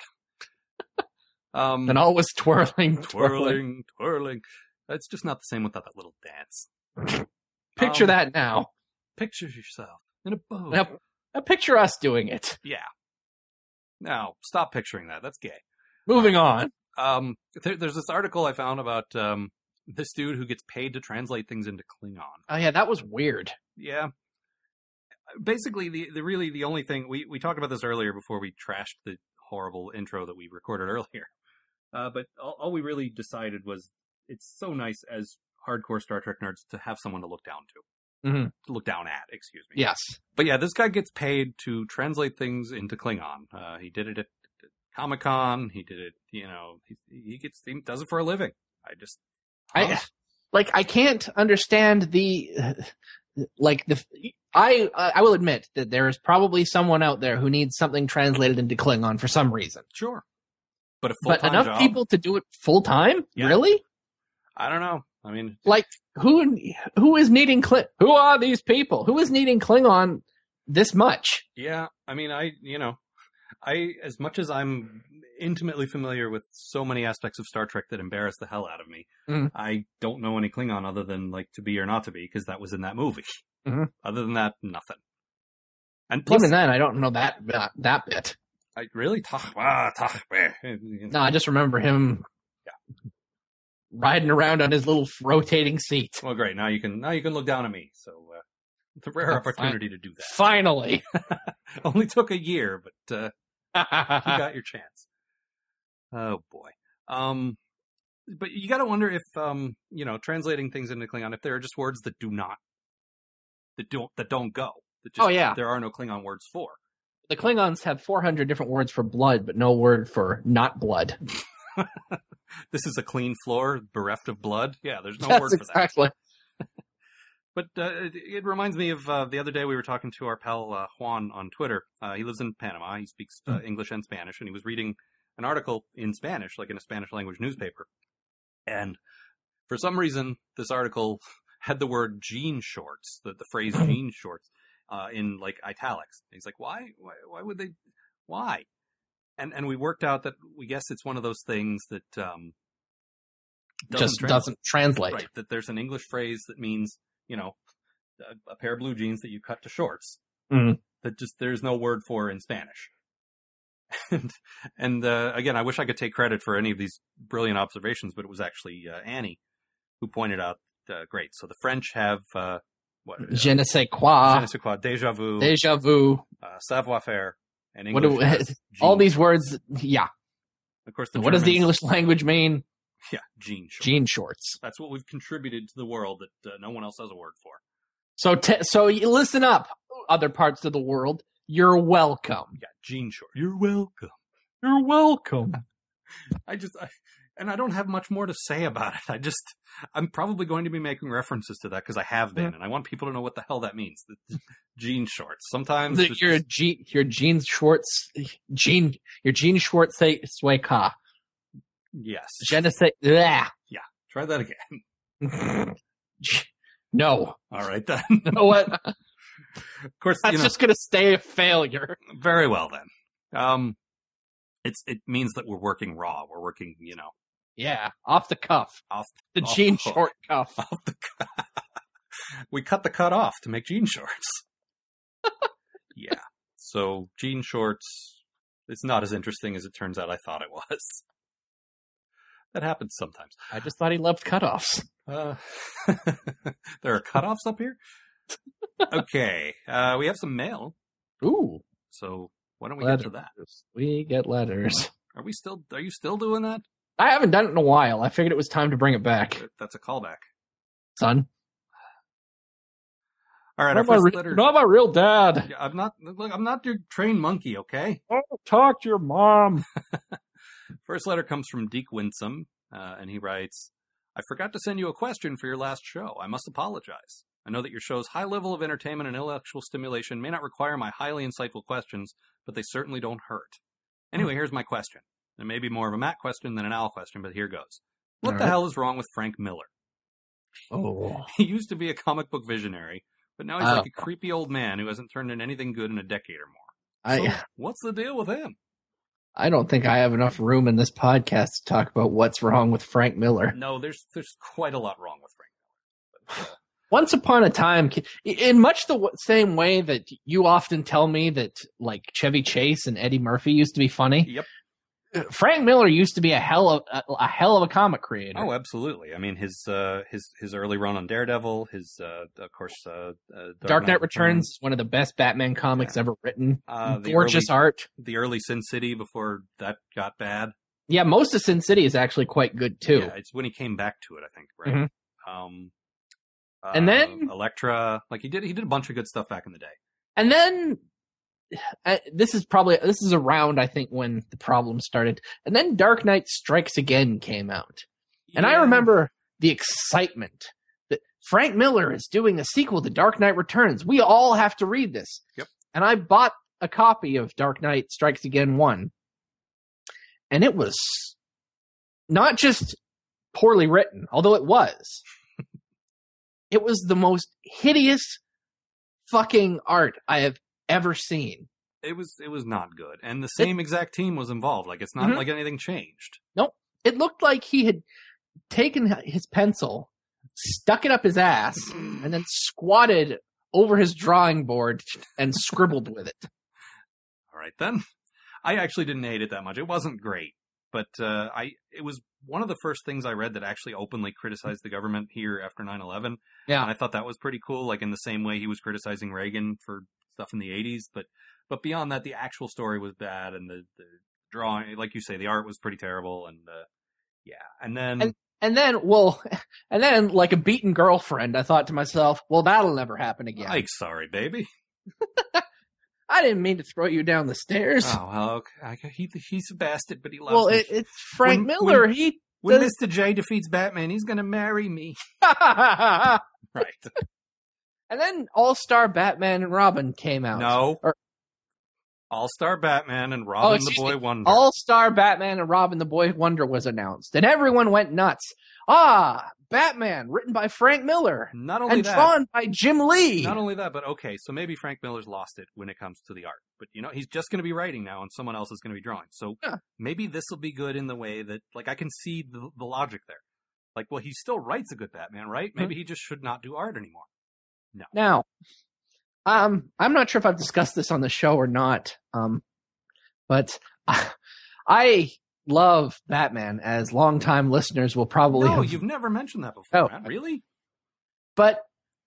Um, And always twirling, twirling. twirling, twirling. It's just not the same without that little dance. Picture Um, that now. Picture yourself in a boat. now. Now picture us doing it. Yeah. Now, stop picturing that. That's gay. Moving on. Um, there, there's this article I found about um, this dude who gets paid to translate things into Klingon. Oh yeah, that was weird. Yeah. Basically, the, the really the only thing we we talked about this earlier before we trashed the horrible intro that we recorded earlier. Uh, but all, all we really decided was it's so nice as hardcore Star Trek nerds to have someone to look down to, Mm-hmm. to look down at. Excuse me. Yes. But yeah, this guy gets paid to translate things into Klingon. Uh, he did it at, at Comic Con. He did it. You know, he, he gets he does it for a living. I just I like I can't understand the like the I I will admit that there is probably someone out there who needs something translated into Klingon for some reason. Sure. But a But full-time enough job, people to do it full time? Yeah. Really? I don't know. I mean, Like who who is needing Kling? Who are these people? Who is needing Klingon this much? yeah. I mean, I you know, I as much as I'm intimately familiar with so many aspects of Star Trek that embarrass the hell out of me, Mhm. I don't know any Klingon other than like To Be or Not to Be because that was in that movie. Mhm. Other than that, nothing. And plus, Even then, I don't know that that, that bit. I really tach, ah, tach, eh, No, I just remember him riding around on his little rotating seat. Well, great. Now you can now you can look down at me. So uh, it's a rare Oh, opportunity to do that. Finally. Only took a year, but uh, you got your chance. Oh boy. Um, but you got to wonder if um, you know, translating things into Klingon, if there are just words that do not, that don't that don't go. That just, Oh, yeah. there are no Klingon words for. The Klingons have four hundred different words for blood, but no word for not blood. This is a clean floor, bereft of blood. Yeah, there's no That's word for exactly. that. But uh, it, it reminds me of uh, the other day we were talking to our pal uh, Juan on Twitter. Uh, he lives in Panama. He speaks uh, English and Spanish, and he was reading an article in Spanish, like in a Spanish language newspaper. And for some reason, this article had the word jean shorts, the, the phrase jean shorts, uh, in like italics. And he's like, why? why? Why would they? Why? And and we worked out that we guess it's one of those things that um, doesn't Just translate. doesn't translate. Right, that there's an English phrase that means, you know, a, a pair of blue jeans that you cut to shorts. Mhm. That just there's no word for in Spanish. and and uh, again, I wish I could take credit for any of these brilliant observations, but it was actually uh, Annie who pointed out. Uh, great. So the French have uh, what? Uh, Je ne sais quoi, je ne sais quoi, déjà vu, déjà vu. uh, savoir faire, and What English do, has all jean. these words, yeah. Of course, the What does the Germans- English language mean? Yeah, jean shorts. Jean shorts. That's what we've contributed to the world that uh, no one else has a word for. So, te- so you listen up, other parts of the world. You're welcome. Yeah, jean shorts. You're welcome. You're welcome. I just, I, And I don't have much more to say about it. I just, I'm probably going to be making references to that because I have been, and I want people to know what the hell that means. The jean shorts. Sometimes The, it's your just- G, your Gene Schwartz, Gene, your Gene Schwartz say sway ka. yes. Je ne sais, yeah. Try that again. No. All right then. You know what? Of course, That's you know, just gonna stay a failure. very well then. Um, it's it means that we're working raw. We're working, you know, Yeah, off the cuff. off The off Gene the hook. Short cuff. Off the cu- we cut the cut off to make jean shorts. Yeah. So jean shorts. It's not as interesting as it turns out. I thought it was. That happens sometimes. I just thought he loved cutoffs. Uh, there are cutoffs up here. Okay, uh, we have some mail. Ooh, So why don't we letters. get to that? We get letters. Are we still? Are you still doing that? I haven't done it in a while. I figured it was time to bring it back, That's a callback. son. All right, Not our my, first re- letter. not my real dad. Yeah, I'm not. Look, I'm not your trained monkey. Okay. Oh, talk to your mom. First letter comes from Deke Winsome, uh, and he writes, "I forgot to send you a question for your last show. I must apologize. I know that your show's high level of entertainment and intellectual stimulation may not require my highly insightful questions, but they certainly don't hurt. Anyway, here's my question. It may be more of a Matt question than an Al question, but here goes. What All the right. hell is wrong with Frank Miller? Oh, He used to be a comic book visionary, but now he's Oh. like a creepy old man who hasn't turned in anything good in a decade or more. I So, what's the deal with him? I don't think I have enough room in this podcast to talk about what's wrong with Frank Miller. No, there's there's quite a lot wrong with Frank Miller. But, uh, Once upon a time, in much the w- same way that you often tell me that like Chevy Chase and Eddie Murphy used to be funny, Yep. Frank Miller used to be a hell of a, a hell of a comic creator. Oh, absolutely. I mean, his uh, his his early run on Daredevil, his uh, of course, uh, uh, Dark, Dark Knight Returns is one of the best Batman comics Yeah. ever written. Uh, the Gorgeous early- art. the early Sin City before that got bad. Yeah, most of Sin City is actually quite good too. Yeah, it's when he came back to it, I think. Right. Mhm. Um, And uh, then- Elektra, like he did, he did a bunch of good stuff back in the day. And then uh, this is probably this is around I think when the problem started. And then Dark Knight Strikes Again came out. And I Yeah. remember the excitement that Frank Miller is doing a sequel to Dark Knight Returns. We all have to read this. Yep. And I bought a copy of Dark Knight Strikes Again one. And it was not just poorly written, although it was. It was the most hideous fucking art I have ever seen. It was it was not good, and the same exact team was involved. Like it's not Mhm. like anything changed. It looked like he had taken his pencil, stuck it up his ass, and then squatted over his drawing board and scribbled with it. All right then. I actually didn't hate it that much. It wasn't great, but uh, I it was one of the first things I read that actually openly criticized the government here after nine eleven. Yeah. And I thought that was pretty cool. Like in the same way he was criticizing Reagan for stuff in the eighties, but but beyond that, the actual story was bad, and the, the drawing, like you say, the art was pretty terrible, and uh, yeah. And then And- And then, well, and then, like a beaten girlfriend, I thought to myself, well, that'll never happen again. like, sorry, baby. I didn't mean to throw you down the stairs. Oh, well, okay. He, he's a bastard, but he loves well, me. it, it's Frank When- Miller. He when does- Mister J defeats Batman, he's going to marry me. and Right. then All Star Batman and Robin came out. No. Or- All-Star Batman and Robin the excuse Boy me. Wonder. All Star Batman and Robin the Boy Wonder was announced, and everyone went nuts. Ah, Batman, written by Frank Miller Not only and that, drawn by Jim Lee. not only that, but okay, so maybe Frank Miller's lost it when it comes to the art. But you know, he's just going to be writing now, and someone else is going to be drawing. So Yeah. maybe this will be good in the way that, like, I can see the, the logic there. Like, well, he still writes a good Batman, right? Maybe he just should not do art anymore. Now, um, I'm not sure if I've discussed this on the show or not, um, but I love Batman, as longtime listeners will probably No, have. you've never mentioned that before, Oh. Matt. Really? But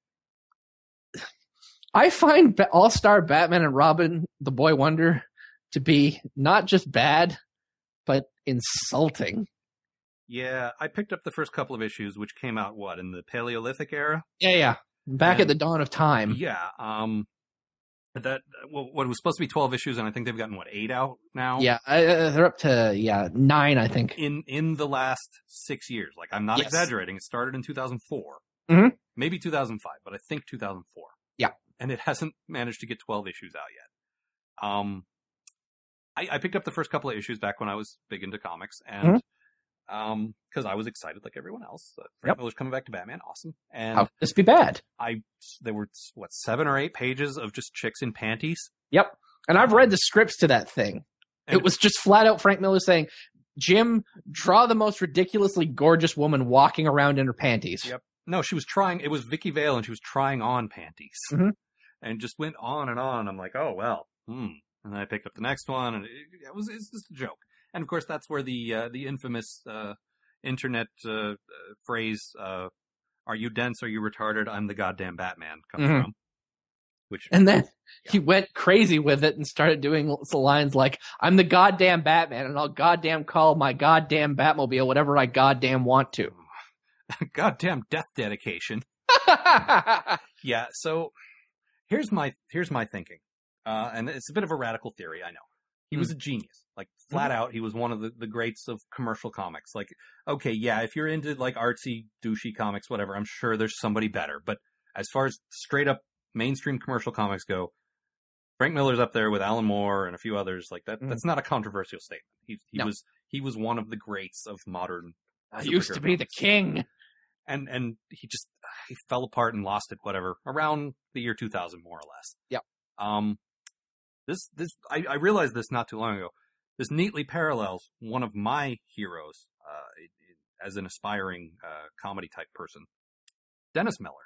I find Ba- All-Star Batman and Robin, the Boy Wonder, to be not just bad, but insulting. Yeah, I picked up the first couple of issues, which came out, what, in the Paleolithic era? Yeah, yeah. Back And- at the dawn of time. Yeah, um, But that well, what was supposed to be twelve issues, and I think they've gotten what eight out now. Yeah, uh, they're up to yeah nine, I think. In in the last six years, like I'm not Yes. exaggerating. It started in two thousand four, Mhm. maybe two thousand five, but I think two thousand four. Yeah, and it hasn't managed to get twelve issues out yet. Um, I, I picked up the first couple of issues back when I was big into comics, and Mhm. um, because I was excited like everyone else. Uh, Frank Yep. Miller's coming back to Batman, awesome. And how could this be bad? I there were what seven or eight pages of just chicks in panties. Yep. And I've read the scripts to that thing. And- It was just flat out Frank Miller saying, Jim, draw the most ridiculously gorgeous woman walking around in her panties. Yep. No, she was trying. It was Vicky Vale, and she was trying on panties, Mhm. and just went on and on. I'm like, oh well, hmm. And then I picked up the next one, and it, it was it's just a joke. And of course, that's where the uh, the infamous uh, internet uh, uh, phrase uh, "Are you dense? Are you retarded? I'm the goddamn Batman" comes Mhm. from. Which And then he went crazy with it and started doing lines like, I'm the goddamn Batman, and I'll goddamn call my goddamn Batmobile whatever I goddamn want to. goddamn death dedication. Yeah. So here's my here's my thinking, uh, and it's a bit of a radical theory. I know he Mm. was a genius, like flat out. He was one of the, the greats of commercial comics. Like, okay, yeah, if you're into like artsy, douchey comics, whatever, I'm sure there's somebody better. But as far as straight up mainstream commercial comics go, Frank Miller's up there with Alan Moore and a few others. Like that. Mm. That's not a controversial statement. He he No. was he was one of the greats of modern. I used to be the superhero king. and and he just he fell apart and lost it, whatever, around the year two thousand, more or less. Yep. Um, this this I, I realized this not too long ago. This neatly parallels one of my heroes uh, it, it, as an aspiring uh, comedy type person, Dennis Miller,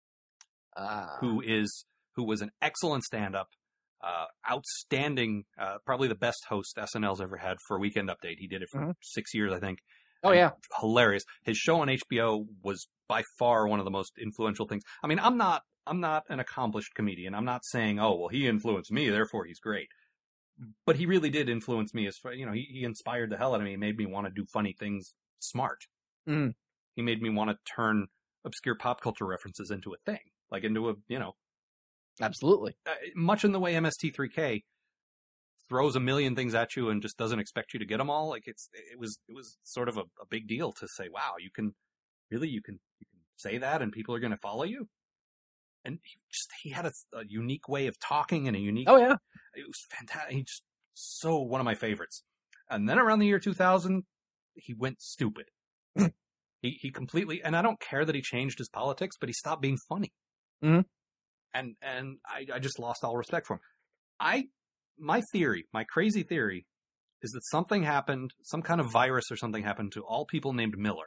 Ah. who is who was an excellent stand up, uh, outstanding, uh, probably the best host S N L's ever had for Weekend Update. He did it for Mhm. six years, I think. Oh, And yeah. hilarious. His show on H B O was by far one of the most influential things. I mean, I'm not I'm not an accomplished comedian. I'm not saying, oh well, he influenced me, therefore he's great. But he really did influence me as far, you know, he, he inspired the hell out of me. He made me want to do funny things smart. Mm. He made me want to turn obscure pop culture references into a thing, like into a, you know, Absolutely. uh, much in the way M S T three K throws a million things at you and just doesn't expect you to get them all. Like it's, it was, it was sort of a, a big deal to say, wow, you can really, you can, you can say that and people are going to follow you. And he just, he had a, a unique way of talking and a unique, Oh, yeah. it was fantastic. He just, so one of my favorites. And then around the year two thousand, he went stupid. he, he completely, and I don't care that he changed his politics, but he stopped being funny. Mhm. And, and I, I just lost all respect for him. I, my theory, my crazy theory is that something happened, some kind of virus or something happened to all people named Miller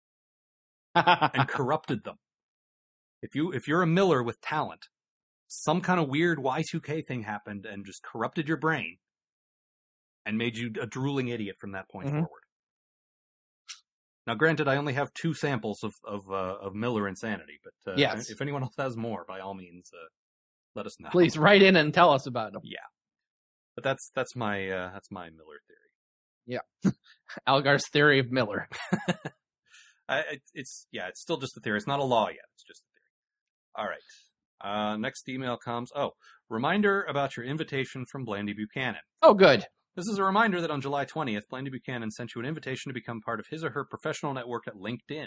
and corrupted them. If you, if you're a Miller with talent, some kind of weird Y two K thing happened and just corrupted your brain and made you a drooling idiot from that point Mhm. forward. Now, granted, I only have two samples of of, uh, of Miller insanity, but uh, Yes. if anyone else has more, by all means, uh, let us know. Please write in and tell us about them. But that's that's my uh, that's my Miller theory. Algar's theory of Miller. I, it, it's yeah, it's still just a theory. It's not a law yet. It's just a theory. All right. Uh, next email comes. Oh, reminder about your invitation from Blandy Buchanan. Oh, good. This is a reminder that on July twentieth, Blandy Buchanan sent you an invitation to become part of his or her professional network at LinkedIn.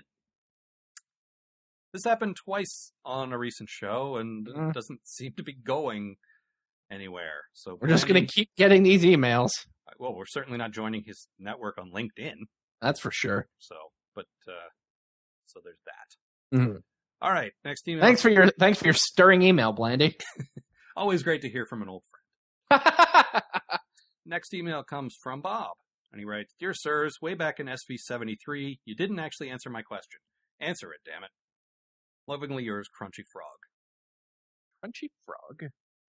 This happened twice on a recent show and Mm. doesn't seem to be going anywhere. So We're just going Blandy- to keep getting these emails. Well, we're certainly not joining his network on LinkedIn. That's for sure. So, but uh, so there's that. Mhm. All right, next email. Thanks for your thanks for your stirring email, Blandy. Always great to hear from an old friend. Next email comes from Bob, and he writes, Dear Sirs, way back in S V seventy-three, you didn't actually answer my question. Answer it, damn it. Lovingly yours, Crunchy Frog. Crunchy Frog.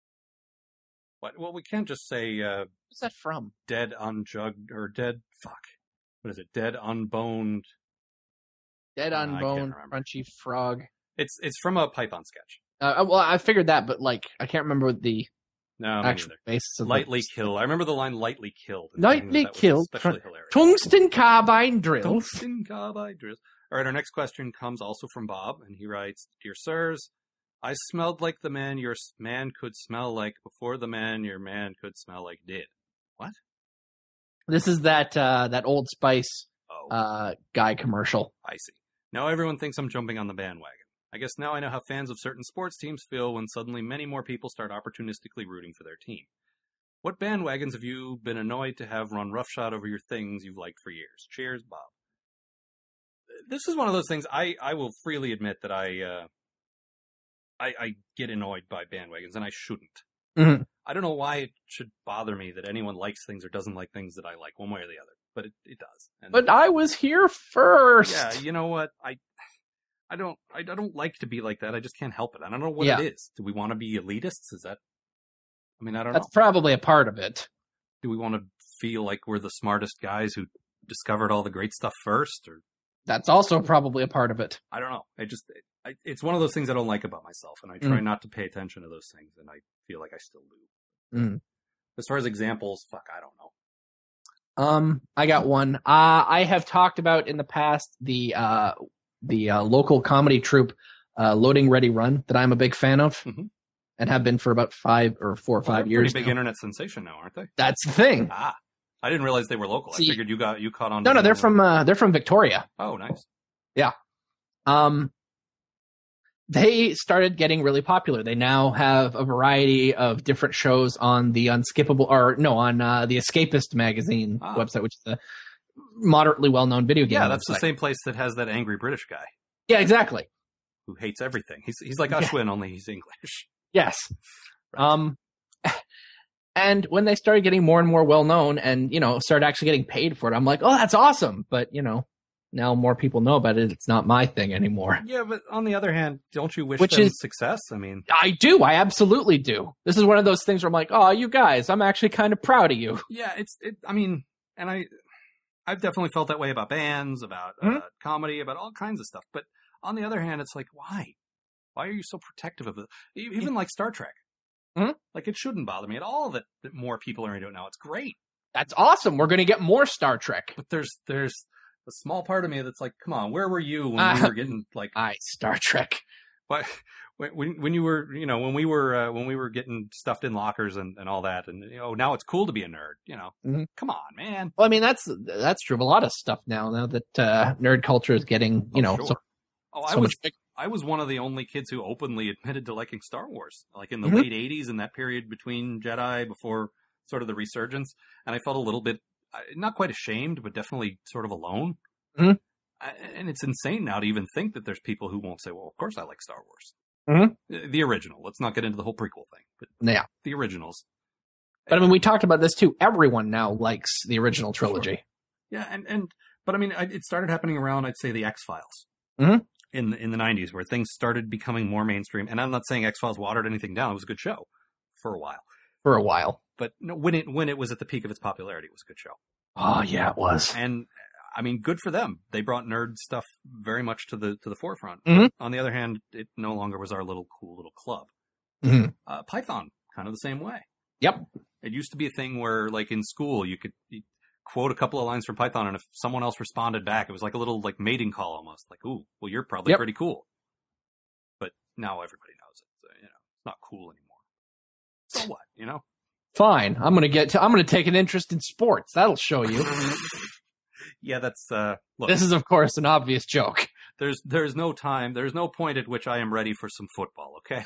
What? Well, we can't just say uh, What's that from? dead unjugged, or dead, fuck. What is it? Dead unboned. Dead Uh, I can't unboned remember. Crunchy Frog. It's it's from a Python sketch. Uh, well, I figured that, but like, I can't remember what the No, me actual neither. basis of Lightly it. killed. I remember the line lightly killed. and thinking Lightly that that was killed. especially Tr- hilarious. Tungsten carbine drills. Tungsten carbide drills. All right, our next question comes also from Bob, and he writes, Dear Sirs, I smelled like the man your man could smell like before the man your man could smell like did. What? This is that uh, that Old Spice Oh, uh, guy commercial. I see. Now everyone thinks I'm jumping on the bandwagon. I guess now I know how fans of certain sports teams feel when suddenly many more people start opportunistically rooting for their team. What bandwagons have you been annoyed to have run roughshod over your things you've liked for years? Cheers, Bob. This is one of those things I, I will freely admit that I, uh, I I get annoyed by bandwagons, and I shouldn't. Mm-hmm. I don't know why it should bother me that anyone likes things or doesn't like things that I like, one way or the other. But it, it does. And But I was here first. yeah, you know what? I I don't I, I don't like to be like that. I just can't help it. I don't know what Yeah. it is. Do we want to be elitists? Is that? I mean, I don't That's know. probably a part of it. Do we want to feel like we're the smartest guys who discovered all the great stuff first? Or That's also probably a part of it. I don't know. I just I, it's one of those things I don't like about myself, and I try Mm. not to pay attention to those things, and I feel like I still do. Mm. As far as examples, fuck, I don't know. Um, I got one. Uh, I have talked about in the past the uh, the uh, local comedy troupe, uh, Loading Ready Run, that I'm a big fan of, Mhm. and have been for about five or four or Well, they're five a years. pretty big now. internet sensation now, aren't they? That's the thing. Ah, I didn't realize they were local. See- I figured you got you caught on. No, to no, them. they're from uh, they're from Victoria. Oh, nice. Um, they started getting really popular. They now have a variety of different shows on the Unskippable, or no, on uh, the Escapist magazine Ah. website, which is a moderately well-known video game. Yeah, that's the website. same place that has that angry British guy Yeah, exactly. who hates everything. He's he's like Yeah. Ashwin, only he's English. Yes. Um, and when they started getting more and more well-known, and you know, started actually getting paid for it, I'm like, oh, that's awesome. But you know, now more people know about it. It's not my thing anymore. Yeah, but on the other hand, don't you wish Which them is- success? I mean, I do. I absolutely do. This is one of those things where I'm like, oh, you guys, I'm actually kind of proud of you. yeah, it's it. I mean, and I, I've definitely felt that way about bands, about uh, Mhm. comedy, about all kinds of stuff. But on the other hand, it's like, why? Why are you so protective of it? E- Even like Star Trek. Mhm. Like, it shouldn't bother me at all that, that more people are into it now. It's great. That's awesome. We're going to get more Star Trek. But there's there's a small part of me that's like, come on, where were you when we Uh, were getting like, I Star Trek. why, when when you were, you know, when we were uh, when we were getting stuffed in lockers and, and all that, and you know, now it's cool to be a nerd. You know, Mhm. come on, man. Well, I mean, that's that's true of a lot of stuff now. Now that uh, nerd culture is getting, you Oh, know, sure. so, Oh, I so was much big. I was one of the only kids who openly admitted to liking Star Wars, like in the Mhm. late eighties, in that period between Jedi, before sort of the resurgence, and I felt a little bit, uh, not quite ashamed, but definitely sort of alone. Mhm. I, and it's insane now to even think that there's people who won't say, well, of course I like Star Wars. Mhm. The the original. Let's not get into the whole prequel thing, but Yeah. the originals. But I mean, we talked about this too. Everyone now likes the original trilogy. Yeah, and, and but I mean, I, it started happening around, I'd say, the X-Files. Mhm. In the, in the nineties, where things started becoming more mainstream. And I'm not saying X-Files watered anything down. It was a good show for a while. For a while. But no, when it when it was at the peak of its popularity, it was a good show. Oh, yeah, it was. And I mean, good for them. They brought nerd stuff very much to the to the forefront. Mhm. On the other hand, it no longer was our little cool little club. Mhm. Uh, Python, kind of the same way. Yep. It used to be a thing where, like in school, you could you quote a couple of lines from Python, and if someone else responded back, it was like a little like mating call almost. Like, ooh, well, you're probably Yep. pretty cool. But now everybody knows it. So, you know, it's not cool anymore. So what? You know. Fine. I'm gonna get. To, I'm gonna take an interest in sports. That'll show you. Yeah, that's uh. Look, This is, of course, an obvious joke. there's there's no time. There's no point at which I am ready for some football. Okay.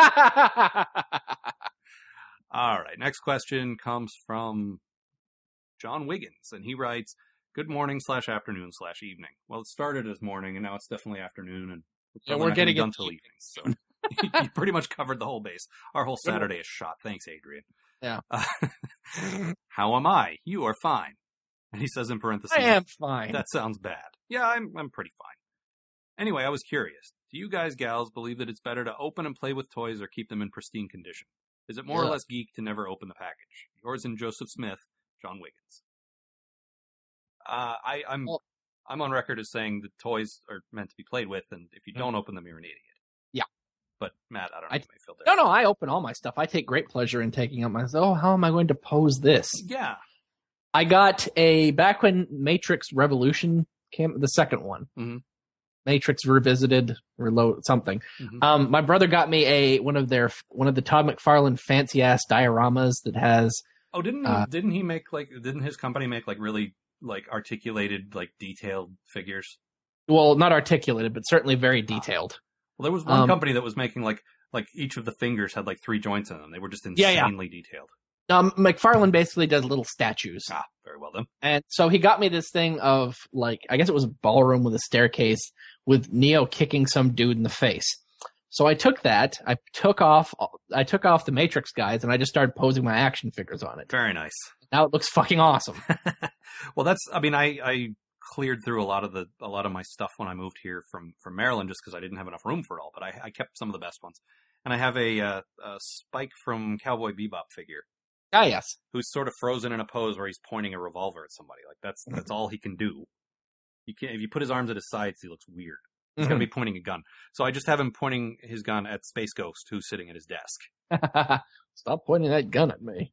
All right. Next question comes from John Wiggins, and he writes, "Good morning slash afternoon slash evening." Well, it started as morning, and now it's definitely afternoon, and Yeah, probably we're not gonna be getting done it till evening. So you pretty much covered the whole base. Our whole Saturday is shot. Thanks, Adrian. Yeah. Uh, how am I? You are fine. And he says in parentheses, I am fine. that sounds bad. Yeah, I'm I'm pretty fine. Anyway, I was curious. Do you guys, gals, believe that it's better to open and play with toys or keep them in pristine condition? Is it more or Yeah. less geek to never open the package? Yours and Joseph Smith, John Wiggins. Uh, I, I'm Well- I'm on record as saying that toys are meant to be played with, and if you don't open them, you're an idiot. Yeah. But Matt, I don't know I- if you may feel No, different. no, I open all my stuff. I take great pleasure in taking out my. Oh, how am I going to pose this? Yeah. I got a back when Matrix Revolution came, the second one. Mhm. Matrix Revisited, Reload, something. Mhm. Um, my brother got me a one of their one of the Todd McFarlane fancy ass dioramas that has. Oh, didn't Uh, didn't he make like didn't his company make like really like articulated like detailed figures? Well, not articulated, but certainly very detailed. Well, there was one Um, company that was making like like each of the fingers had like three joints in them. They were just Yeah, insanely yeah. detailed. Um, McFarlane basically does little statues. Ah, very well done. And so he got me this thing of, like, I guess it was a ballroom with a staircase with Neo kicking some dude in the face. So I took that, I took off, I took off the Matrix guys, and I just started posing my action figures on it. Very nice. Now it looks fucking awesome. Well, that's. I mean, I, I cleared through a lot of the a lot of my stuff when I moved here from, from Maryland, just because I didn't have enough room for it all. But I, I kept some of the best ones, and I have a, uh, a Spike from Cowboy Bebop figure Ah, yes. who's sort of frozen in a pose where he's pointing a revolver at somebody. Like that's that's all he can do. You can't if you put his arms at his sides, he looks weird. He's gonna be pointing a gun. So I just have him pointing his gun at Space Ghost, who's sitting at his desk. Stop pointing that gun at me.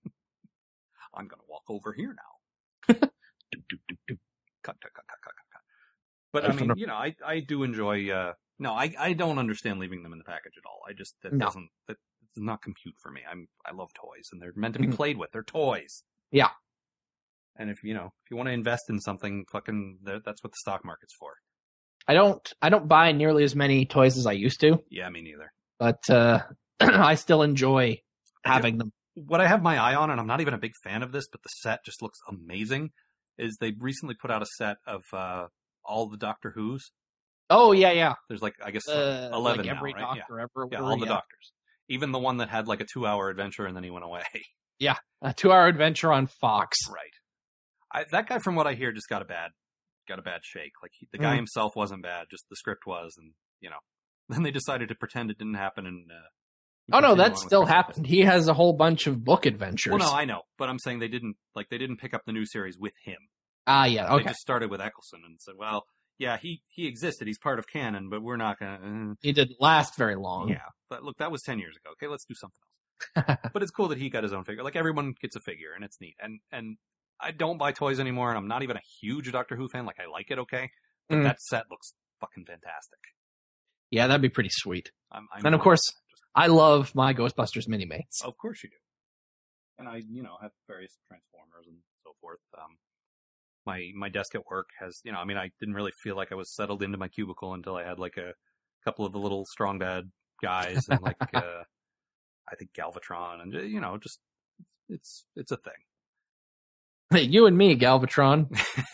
I'm gonna walk over here now. cut, cut, cut, cut, cut, cut, cut. But I mean, you know, I I do enjoy. Uh, no, I I don't understand leaving them in the package at all. I just that No. doesn't that does not compute for me. I'm I love toys, and they're meant to be Mhm. played with. They're toys. Yeah. And if you know if you want to invest in something, fucking that, that's what the stock market's for. I don't, I don't buy nearly as many toys as I used to, Yeah, me neither. but, uh, I still enjoy having them. What I have my eye on, and I'm not even a big fan of this, but the set just looks amazing, is they recently put out a set of uh, all the Doctor Who's. Oh, yeah, yeah. There's like, I guess, Uh, eleven like every now, right? doctor ever. Yeah, yeah all the doctors. Even the one that had like a two-hour adventure and then he went away. A two-hour adventure on Fox. Right. I, that guy, from what I hear, just got a bad, got a bad shake. Like he, the guy Mm. himself wasn't bad, just the script was, and you know, then they decided to pretend it didn't happen. And uh, Oh no, continue that on with still Prince of happened. He has a whole bunch of book adventures. Well, no, I know, but I'm saying they didn't like they didn't pick up the new series with him. Ah, yeah, They okay. just started with Eccleston and said, "Well, yeah, he he existed. He's part of canon, but we're not gonna." He didn't last very Uh, long. yeah, but look, that was ten years ago. Okay, let's do something else. But it's cool that he got his own figure. Like everyone gets a figure, and it's neat. And and I don't buy toys anymore, and I'm not even a huge Doctor Who fan. Like I like it, okay, but Mm. that set looks fucking fantastic. Yeah, that'd be pretty sweet. I'm, I'm And of course, I love my Ghostbusters mini-mates. of course you do. And I, you know, have various Transformers and so forth. Um, my my desk at work has, you know, I mean, I didn't really feel like I was settled into my cubicle until I had like a couple of the little strong bad guys and like uh, I think Galvatron and you know, just it's it's a thing. You and me, Galvatron.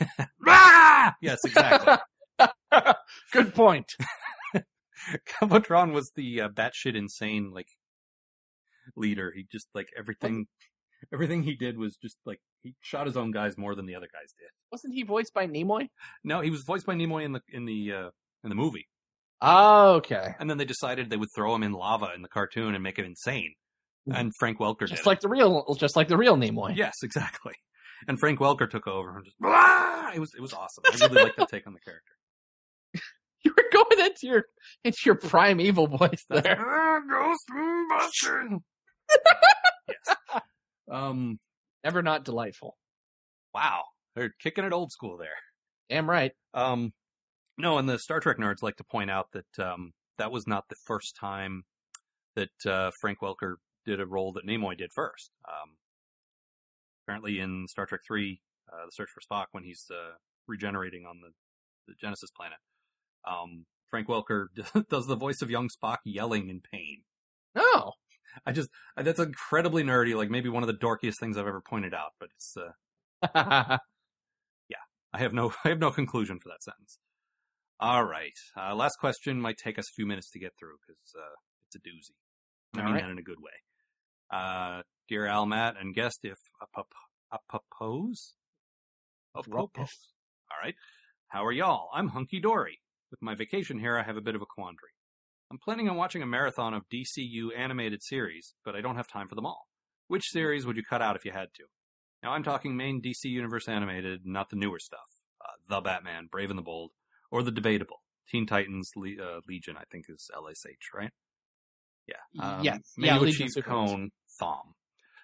Ah! Yes, exactly. Good point. Galvatron was the uh, batshit insane like leader. He just like everything, everything he did was just like he shot his own guys more than the other guys did. Wasn't he voiced by Nimoy? No, he was voiced by Nimoy in the in the uh, in the movie, Oh, okay. and then they decided they would throw him in lava in the cartoon and make him insane. And Frank Welker did Just it. like the real, just like the real Nimoy. Yes, exactly. And Frank Welker took over and just ah! it was it was awesome. I really liked that take on the character. You were going into your into your prime evil voice That's there. Ghostbusters. Yes. Um. Never not delightful. Wow, they're kicking it old school there. Damn right. Um. No, and the Star Trek nerds like to point out that um that was not the first time that uh, Frank Welker did a role that Nimoy did first. Um. Apparently, in Star Trek three, uh, The Search for Spock, when he's uh, regenerating on the, the Genesis planet, um, Frank Welker does the voice of young Spock yelling in pain. No. I just, that's incredibly nerdy, like maybe one of the dorkiest things I've ever pointed out, but it's, uh, I have no, I have no conclusion for that sentence. All right. Uh, last question might take us a few minutes to get through because, uh, it's a doozy. I All mean right. that in a good way. Uh, dear Al, Matt, and guest, if apropos, apropos. All right. How are y'all? I'm hunky dory. With my vacation here, I have a bit of a quandary. I'm planning on watching a marathon of D C U animated series, but I don't have time for them all. Which series would you cut out if you had to? Now, I'm talking main D C Universe animated, not the newer stuff. Uh, the Batman, Brave and the Bold, or the debatable Teen Titans Le- uh, Legion, I think is L S H, right? Yeah. Um, Yes. Manual Yeah, Legion Chief Super Cone Thom.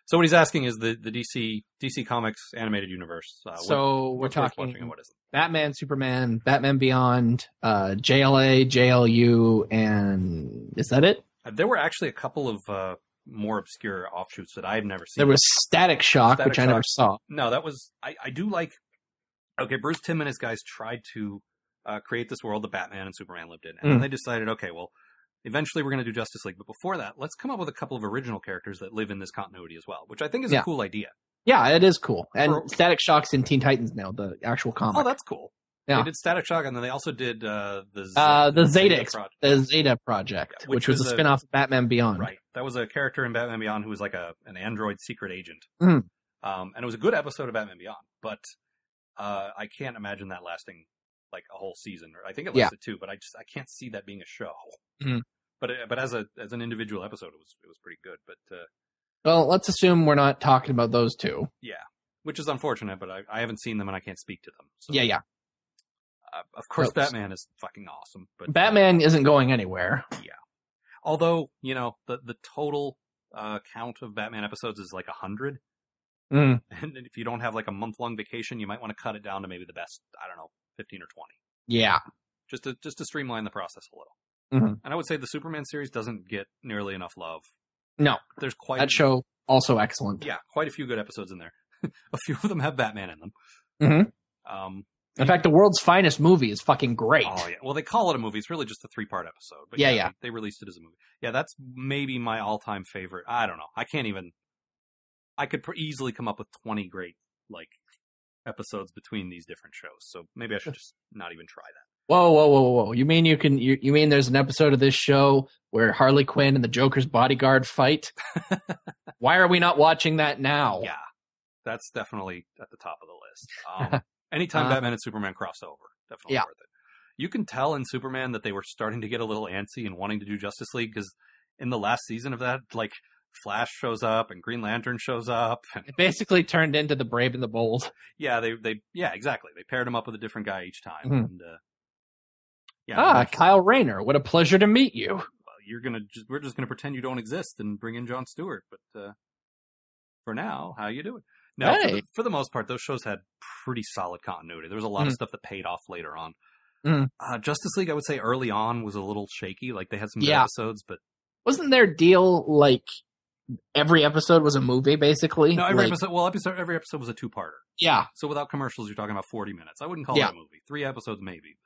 So what he's asking is the, the D C D C Comics animated universe. Uh, So what, we're what's worth talking watching and what isn't. Batman, Superman, Batman Beyond, uh, J L A, J L U, and is that it? Uh, there were actually a couple of uh, more obscure offshoots that I've never seen. There was Static Shock, Static which I Shock. never saw. No, that was I, I do like. Okay, Bruce Timm and his guys tried to uh, create this world that Batman and Superman lived in, and Mm. then they decided, okay, well, eventually we're going to do Justice League, but before that, let's come up with a couple of original characters that live in this continuity as well, which I think is Yeah. a cool idea. Yeah, it is cool. And For- Static Shock's in Teen Titans now, the actual comic. Oh, that's cool. Yeah. They did Static Shock, and then they also did uh, the Z- uh, the Zeta, Project. Project. the Zeta Project, Yeah, which, which was, was a a- spin-off of Batman Beyond. Right. That was a character in Batman Beyond who was like a an android secret agent. Mhm. Um, and it was a good episode of Batman Beyond, but uh, I can't imagine that lasting like a whole season. Or I think it Yeah. lasted two, but I just I can't see that being a show. Mhm. But it- but as a as an individual episode, it was it was pretty good. But uh, Well, let's assume we're not talking about those two. yeah, which is unfortunate. But I, I haven't seen them and I can't speak to them. So, Yeah, yeah. Uh, of course, Oops. Batman is fucking awesome. But Batman isn't going anywhere. although you know the the total uh, count of Batman episodes is like a hundred. Mm. And if you don't have like a month long vacation, you might want to cut it down to maybe the best, I don't know, fifteen or twenty, Yeah. just to just to streamline the process a little. Mhm. And I would say the Superman series doesn't get nearly enough love. No, There's quite that show also excellent. yeah, quite a few good episodes in there. A few of them have Batman in them. Mhm. Um, In fact, the world's finest movie is fucking great. oh yeah, well they call it a movie. It's really just a three part episode. But Yeah, yeah, yeah. They, they released it as a movie. Yeah, that's maybe my all time favorite. I don't know. I can't even. I could pr- easily come up with twenty great like episodes between these different shows. So maybe I should just not even try that. Whoa, whoa, whoa, whoa! You mean you can? You, you mean there's an episode of this show where Harley Quinn and the Joker's bodyguard fight? Why are we not watching that now? Yeah, that's definitely at the top of the list. Um, anytime Uh, Batman and Superman cross over, definitely yeah. worth it. You can tell in Superman that they were starting to get a little antsy and wanting to do Justice League because in the last season of that, like Flash shows up and Green Lantern shows up. And, It basically turned into the Brave and the Bold. yeah, they they yeah exactly. They paired him up with a different guy each time. Mhm. And uh, yeah, ah, eventually- Kyle Rayner, what a pleasure to meet you. well, you're gonna just we're just gonna pretend you don't exist and bring in Jon Stewart. But uh, for now, how you doing? No, for, Hey. the, for the most part, those shows had pretty solid continuity. There was a lot of Mhm. stuff that paid off later on. Mhm. Uh, Justice League, I would say, early on was a little shaky. Like they had some good Yeah. episodes, but Wasn't their deal like every episode was a movie, basically? no, every Like- episode. Well, episode every episode was a two-parter. Yeah, So without commercials, you're talking about forty minutes. I wouldn't call Yeah. it a movie. Three episodes, maybe.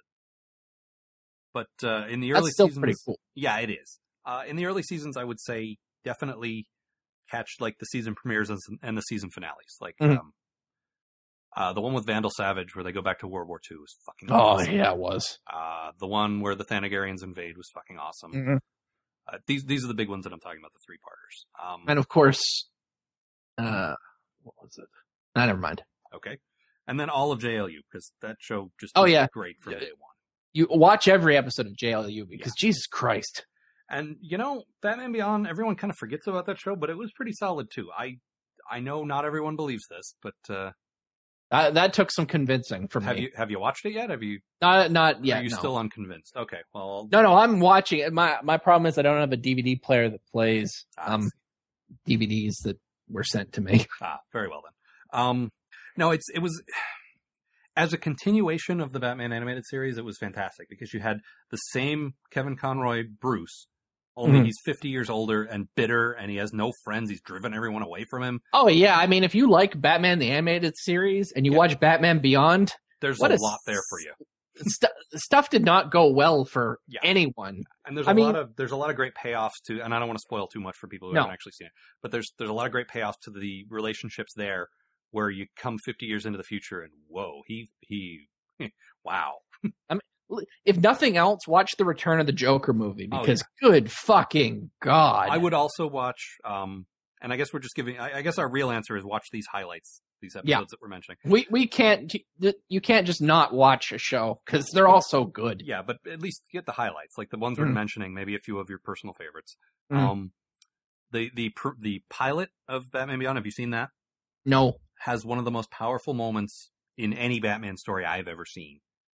But uh, in the early that's still seasons, pretty cool. yeah, it is. Uh, in the early seasons, I would say definitely catch like the season premieres and, and the season finales. Like Mhm. um, uh, the one with Vandal Savage where they go back to World War Two is fucking Oh, awesome. yeah, it was. Uh, the one where the Thanagarians invade was fucking awesome. Mhm. Uh, these these are the big ones that I'm talking about, the three parters. Um, And of course, uh, what was it? Ah, never mind. okay, and then all of J L U because that show just Oh, was yeah. great from Yeah. day one. You watch every episode of J L U because Jesus Christ. And you know, Batman Beyond, everyone kind of forgets about that show, but it was pretty solid too. I I know not everyone believes this, but uh, Uh, that took some convincing for have me. you have you watched it yet? Have you? Not, not yet. Are you no. still unconvinced? Okay, well, No, no, I'm watching it. My my problem is I don't have a D V D player that plays Ah, I um, see. D V Ds that were sent to me. ah, very well then. Um, no, it's it was as a continuation of the Batman animated series. It was fantastic because you had the same Kevin Conroy Bruce. Only Mhm. he's fifty years older and bitter, and he has no friends. He's driven everyone away from him. Oh yeah, I mean, if you like Batman the animated series and you Yeah. watch Batman Beyond, There's What a a lot there for you, st- stuff did not go well for Yeah. anyone. and there's a I mean- lot of there's a lot of great payoffs to. And I don't want to spoil too much for people who No. haven't actually seen it, but there's there's a lot of great payoffs to the relationships there, where you come fifty years into the future and whoa, he he, wow, If nothing else, watch the Return of the Joker movie Oh, because good fucking god. I would also watch. Um, and I guess we're just giving. I, I guess our real answer is watch these highlights, these episodes Yeah. that we're mentioning. We we can't you can't just not watch a show because they're all so good. Yeah, but at least get the highlights, like the ones we're Mhm. mentioning. Maybe a few of your personal favorites. Mhm. Um, the the pr- the pilot of Batman Beyond. Have you seen that? No, Has one of the most powerful moments in any Batman story I've ever seen.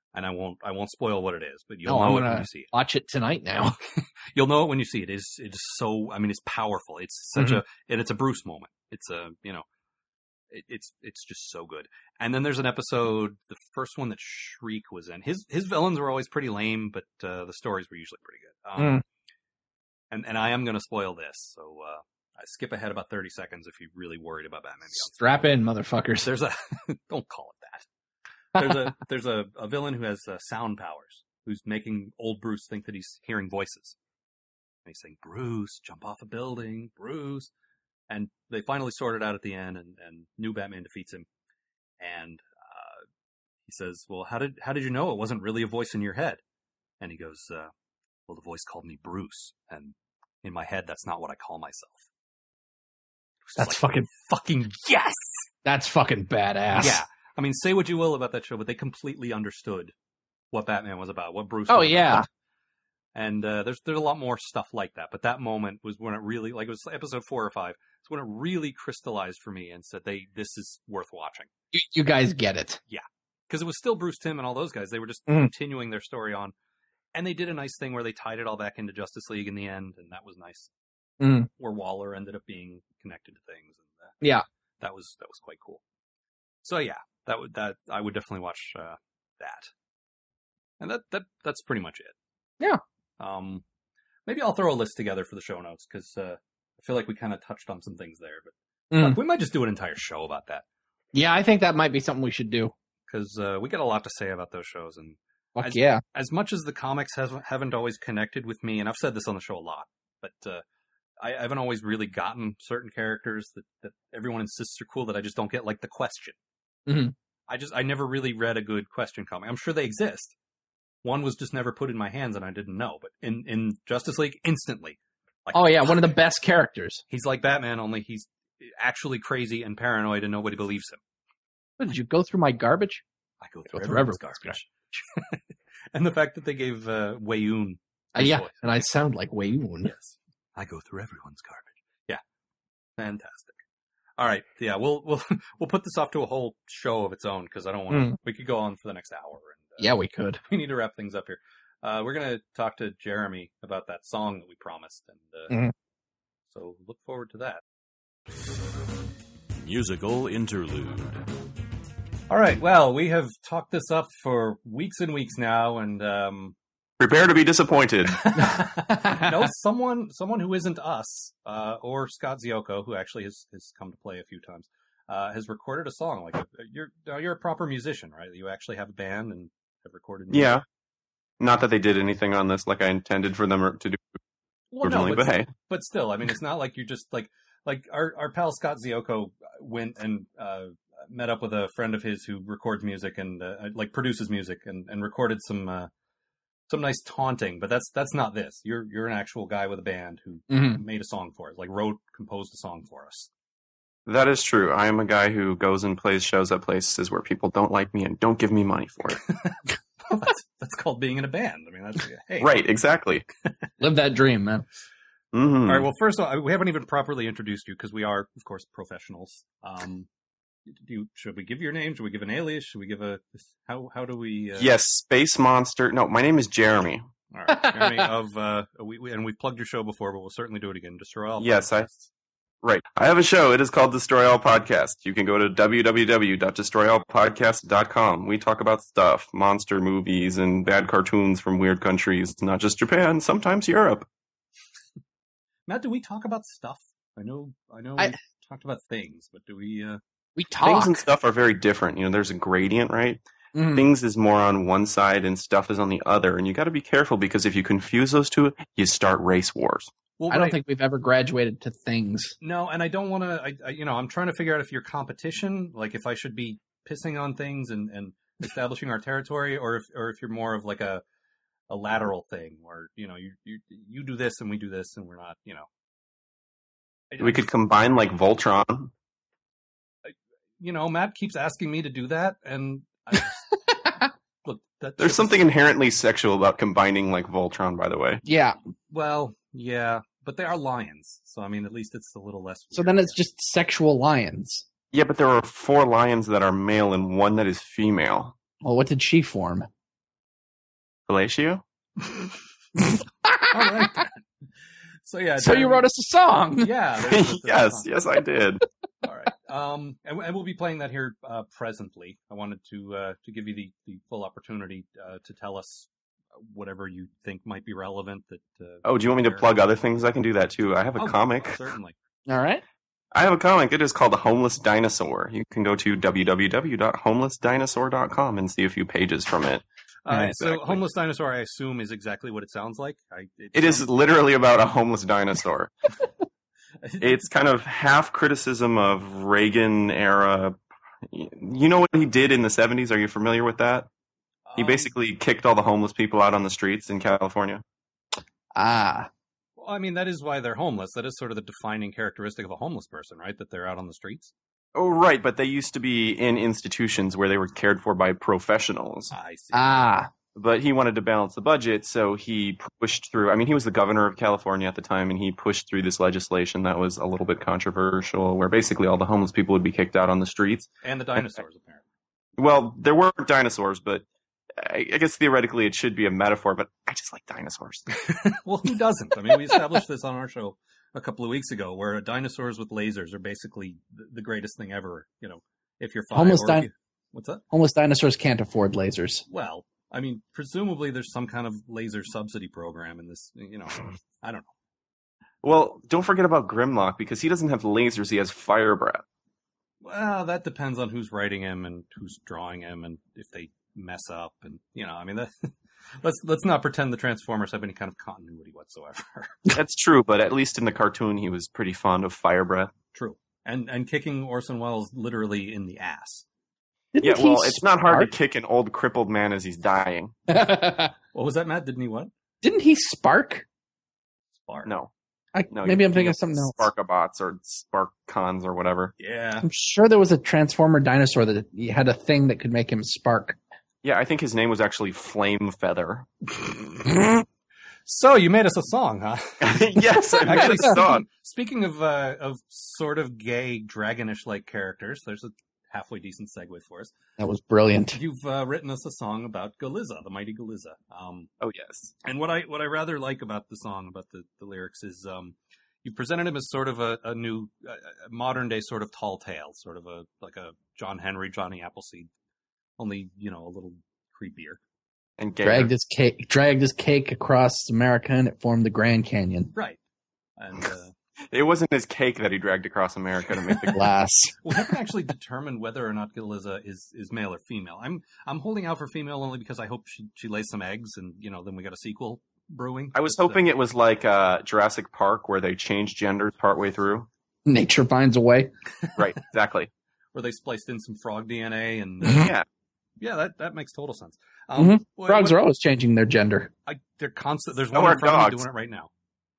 and I won't I won't spoil what it is, but you'll No, I'm know it gonna when you see it. watch it tonight now. You'll know it when you see it. It's it's so I mean it's powerful. It's such Mhm. a and it's a Bruce moment. It's a you know it, it's it's just so good. And then there's an episode, the first one that Shriek was in. His his villains were always pretty lame, but uh, the stories were usually pretty good. Um, Mm. And and I am going to spoil this, so uh, I skip ahead about thirty seconds if you're really worried about Batman Beyond. Strap in, motherfuckers. There's a don't call it that. There's a there's a, a villain who has uh, sound powers, who's making old Bruce think that he's hearing voices. And he's saying, "Bruce, jump off a building, Bruce." And they finally sort it out at the end, and, and new Batman defeats him. And uh, he says, "Well, how did how did you know it wasn't really a voice in your head?" And he goes, uh, "Well, the voice called me Bruce, and in my head, that's not what I call myself." That's like, fucking fucking yes. That's fucking badass. Yeah. I mean, say what you will about that show, but they completely understood what Batman was about, what Bruce Oh, was yeah. about. And uh, there's there's a lot more stuff like that. But that moment was when it really, like it was episode four or five, it's when it really crystallized for me and said, they this is worth watching. You, you guys get it. Because it was still Bruce Timm and all those guys. They were just Mhm. continuing their story on. And they did a nice thing where they tied it all back into Justice League in the end, and that was nice. Mm. Where Waller ended up being connected to things. And uh, Yeah. that was that was quite cool. So yeah, that would that I would definitely watch uh, that. And that that that's pretty much it. Yeah. Um, maybe I'll throw a list together for the show notes because uh, I feel like we kind of touched on some things there, but Mm. fuck, we might just do an entire show about that Yeah, I think that might be something we should do. because uh, we got a lot to say about those shows. And Fuck As- yeah. as much as the comics has, haven't always connected with me, and I've said this on the show a lot, but uh, I, I haven't always really gotten certain characters that, that everyone insists are cool that I just don't get, like the Question. Mhm. I just I never really read a good Question comic. I'm sure they exist. One was just never put in my hands, and I didn't know. But in, in Justice League, instantly. Like, Oh yeah, one of the best characters. he's like Batman, only he's actually crazy and paranoid, and nobody believes him. What, did you go through my garbage? I go Go through through everyone's everyone's garbage. And the fact that they gave uh, Wei-Yun Uh, his yeah, voice. and I sound like Wei-Yun. Yes. I go through everyone's garbage. Yeah. Fantastic. All right. Yeah, we'll we'll we'll put this off to a whole show of its own because I don't want to. Mm. We could go on for the next hour. And, uh, Yeah, we could. we need to wrap things up here. Uh, we're gonna talk to Jeremy about that song that we promised, and uh, Mhm. so look forward to that. Musical interlude. All right. Well, we have talked this up for weeks and weeks now, and um, Prepare to be disappointed. no, someone someone who isn't us, uh, or Scott Ziocco, who actually has, has come to play a few times, uh, has recorded a song. Like a, you're uh, you're a proper musician, right? You actually have a band and have recorded music. Yeah. Not that they did anything on this like I intended for them to do Well, no, originally, but, but hey. but still, I mean, it's not like you just like like our our pal Scott Ziocco went and uh, met up with a friend of his who records music and uh, like produces music and, and recorded some uh, some nice taunting. But that's that's not this. You're you're an actual guy with a band who Mhm. made a song for us, like wrote, composed a song for us. That is true. I am a guy who goes and plays shows at places where people don't like me and don't give me money for it. that's, that's called being in a band. I mean, that's hey, Right, exactly. Live that dream, man. hmm All right. Well, first of all, we haven't even properly introduced you because we are, of course, professionals. Um, do you, should we give your name? Should we give an alias? Should we give a how? How do we? Uh, Yes, Space Monster. No, my name is Jeremy. All right, Jeremy. Of uh, we, we and we've plugged your show before, but we'll certainly do it again. Destroy All. Yes, I- Podcasts. Right. I have a show. It is called Destroy All Podcast. You can go to w w w dot destroy all podcast dot com. We talk about stuff, monster movies and bad cartoons from weird countries, not just Japan, sometimes Europe. Matt, do we talk about stuff? I know. I know. I- We talked about things, but do we? Uh, We talk. Things and stuff are very different. You know, there's a gradient, right? Mhm. Things is more on one side and stuff is on the other. And you got to be careful because if you confuse those two, you start race wars. well, I don't right. think we've ever graduated to things. No, and I don't want to. I, I, you know, I'm trying to figure out if you're competition, like if I should be pissing on things and, and establishing our territory, or if or if you're more of like a a lateral thing, where you know you you you do this and we do this and we're not, you know. I- We I could just- combine like Voltron. you know, Matt keeps asking me to do that, and I just, look, that There's something inherently sexual about combining like Voltron, by the way. Yeah. Well, yeah, but they are lions, so I mean, at least it's a little less. So weird. then it's just sexual lions. Yeah, but there are four lions that are male and one that is female. Well, what did she form? Fellatio? All right. So yeah. So you wrote us a song. Yeah. there's- there's a yes, song. yes, I did. All right. Um, and, and we'll be playing that here uh, presently. I wanted to uh, to give you the, the full opportunity uh, to tell us whatever you think might be relevant. That. Uh, Oh, do you want me to there- plug other things? I can do that too. I have a Oh, comic. Certainly. All right. I have a comic. It is called The Homeless Dinosaur. You can go to w w w dot homeless dinosaur dot com and see a few pages from it. Uh, Right. So, Homeless Dinosaur, I assume, is exactly what it sounds like. I, it, It is sounds- literally about a homeless dinosaur. It's kind of half criticism of Reagan era. You know what he did in the seventies? Are you familiar with that? He um, basically kicked all the homeless people out on the streets in California. Ah. well, I mean, that is why they're homeless. That is sort of the defining characteristic of a homeless person, right? That they're out on the streets. Oh, right, but they used to be in institutions where they were cared for by professionals. I see. Ah. But he wanted to balance the budget, so he pushed through. I mean, he was the governor of California at the time, and he pushed through this legislation that was a little bit controversial, where basically all the homeless people would be kicked out on the streets. And the dinosaurs, apparently. Well, there weren't dinosaurs, but I I guess theoretically it should be a metaphor, but I just like dinosaurs. Well, who doesn't? I mean, we established this on our show a couple of weeks ago, where dinosaurs with lasers are basically the, the greatest thing ever. You know, if you're five, Homeless or di- if you, what's that? Homeless dinosaurs can't afford lasers. Well, I mean, presumably there's some kind of laser subsidy program in this. You know, I don't know. Well, don't forget about Grimlock, because he doesn't have lasers, he has fire breath. Well, that depends on who's writing him and who's drawing him, and if they mess up, and you know, I mean, that, let's let's not pretend the Transformers have any kind of continuity whatsoever. That's true, but at least in the cartoon he was pretty fond of fire breath. True, and and kicking Orson Welles literally in the ass. Didn't Yeah, he well, it's not hard to spark? kick an old crippled man as he's dying. What was that, Matt? Didn't he what? Didn't he spark? Spark. No. I, No, maybe you're I'm thinking of thinking something else. Sparkabots or Sparkcons or whatever. Yeah. I'm sure there was a Transformer dinosaur that he had a thing that could make him spark. Yeah, I think his name was actually Flame Feather. So you made us a song, huh? Yes, I made Actually, a song. speaking, speaking of uh, of sort of gay, dragonish like characters, there's a halfway decent segue for us. That was brilliant. You've uh, written us a song about Galiza, the mighty Galiza. Um, Oh, yes. and what I what I rather like about the song, about the, the lyrics, is um, you presented him as sort of a, a new, uh, modern day sort of tall tale, sort of a like a John Henry, Johnny Appleseed, only you know a little creepier. And gayer. Dragged his cake, dragged his cake across America, and it formed the Grand Canyon. Right. And uh, It wasn't his cake that he dragged across America to make the Glass. we haven't actually determined whether or not Galiza is, is male or female. I'm I'm holding out for female only because I hope she, she lays some eggs, and you know then we got a sequel brewing. I was But, uh, hoping it was like uh, Jurassic Park, where they changed genders partway through. Nature finds a way. Right, exactly. where they spliced in some frog D N A, and uh, Yeah. yeah, that, that makes total sense. Um, Mhm. what- Frogs what- are always changing their gender. I, they're constant. There's So one are in front of me dogs. doing it right now.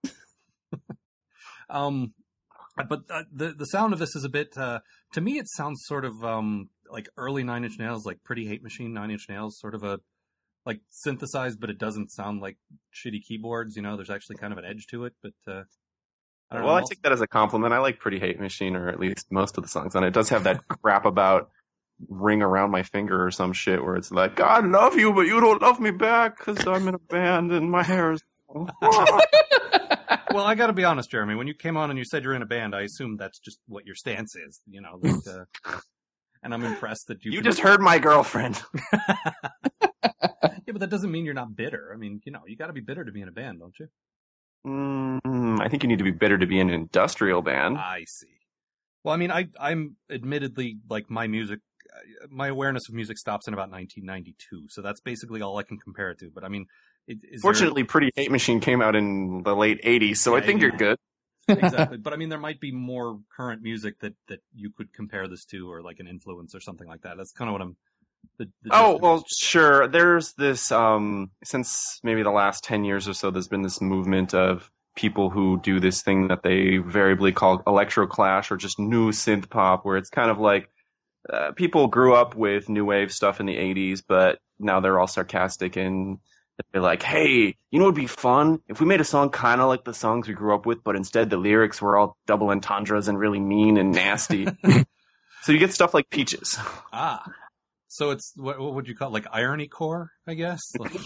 um, but uh, the the sound of this is a bit. Uh, to me, it sounds sort of um like early Nine Inch Nails, like Pretty Hate Machine Nine Inch Nails, sort of a like synthesized, but it doesn't sound like shitty keyboards. You know, there's actually kind of an edge to it. But uh, I don't Well, know. I take that as a compliment. I like Pretty Hate Machine, or at least most of the songs on it. It does have that crap about ring around my finger or some shit where it's like, God, I love you, but you don't love me back because I'm in a band and my hair is... Well, I got to be honest, Jeremy. When you came on and you said you're in a band, I assume that's just what your stance is. You know, that, uh, and I'm impressed that you. You can- just heard my girlfriend. Yeah, but that doesn't mean you're not bitter. I mean, you know, you got to be bitter to be in a band, don't you? Mm, I think you need to be bitter to be in an industrial band. I see. Well, I mean, I, I'm admittedly like my music, uh, my awareness of music stops in about nineteen ninety-two, so that's basically all I can compare it to. But I mean, it, is Fortunately, Pretty Hate Machine came out in the late eighties, so I Yeah, think yeah. you're good. there, exactly. But I mean, there might be more current music that that you could compare this to, or like an influence or something like that. That's kind of what I'm. The, the Oh, gist of well, it. sure. There's this, um, since maybe the last ten years or so, there's been this movement of people who do this thing that they variably call electroclash or just new synth pop, where it's kind of like uh, people grew up with new wave stuff in the eighties, but now they're all sarcastic and they're like, hey, you know what would be fun? If we made a song kind of like the songs we grew up with, but instead the lyrics were all double entendres and really mean and nasty. So you get stuff like Peaches. Ah. So it's what, what would you call it? Like irony core, I guess. Like,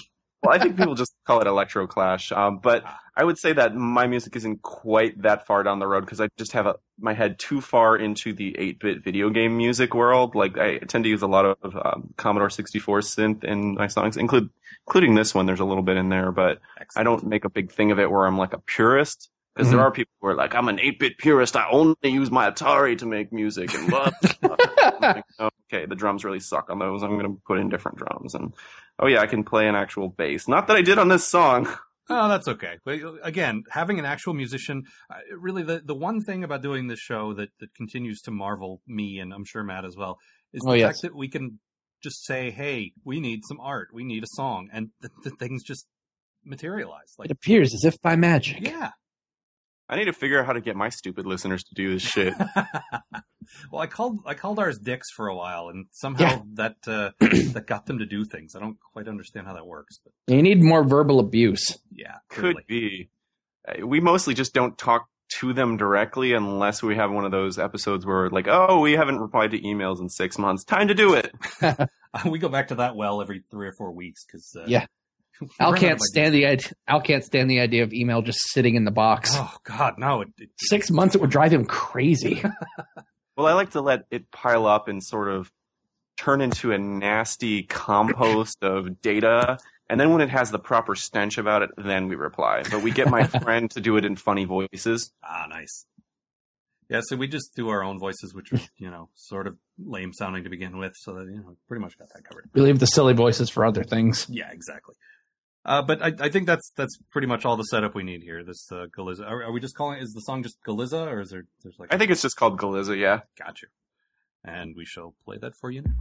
Well, I think people just call it electro clash. Um, but I would say that my music isn't quite that far down the road because I just have a, my head too far into the eight-bit video game music world. Like I tend to use a lot of um, Commodore sixty-four synth in my songs, include, including this one. There's a little bit in there, but Excellent. I don't make a big thing of it where I'm like a purist. Because mm-hmm. there are people who are like, I'm an eight-bit purist. I only use my Atari to make music and blah, blah, blah. Like, oh, okay, the drums really suck on those. I'm going to put in different drums. And, oh yeah, I can play an actual bass. Not that I did on this song. Oh, that's okay. But again, having an actual musician, uh, really the, the one thing about doing this show that, that continues to marvel me, and I'm sure Matt as well, is the oh, yes. fact that we can just say, hey, we need some art. We need a song. And the, the things just materialize. Like, it appears as if by magic. Yeah. I need to figure out how to get my stupid listeners to do this shit. Well, I called I called ours dicks for a while, and somehow yeah. that uh, that got them to do things. I don't quite understand how that works. But you need more verbal abuse. Yeah, clearly. Could be. We mostly just don't talk to them directly unless we have one of those episodes where, like, oh, we haven't replied to emails in six months. Time to do it. We go back to that well every three or four weeks because uh, yeah. Al can't stand the idea. Al can't stand the idea of email just sitting in the box. Oh God, no! It, it, Six months, it would drive him crazy. Well, I like to let it pile up and sort of turn into a nasty compost of data, and then when it has the proper stench about it, then we reply. But we get my friend to do it in funny voices. Ah, nice. Yeah, so we just do our own voices, which are, you know, sort of lame sounding to begin with, so that, you know, pretty much got that covered. We leave the silly voices for other things. Yeah, exactly. Uh, but I, I think that's that's pretty much all the setup we need here. This uh, Galiza. Are, are we just calling? Is the song just Galiza, or is there? There's like. I think it's just called Galiza. Yeah. Gotcha. And we shall play that for you now.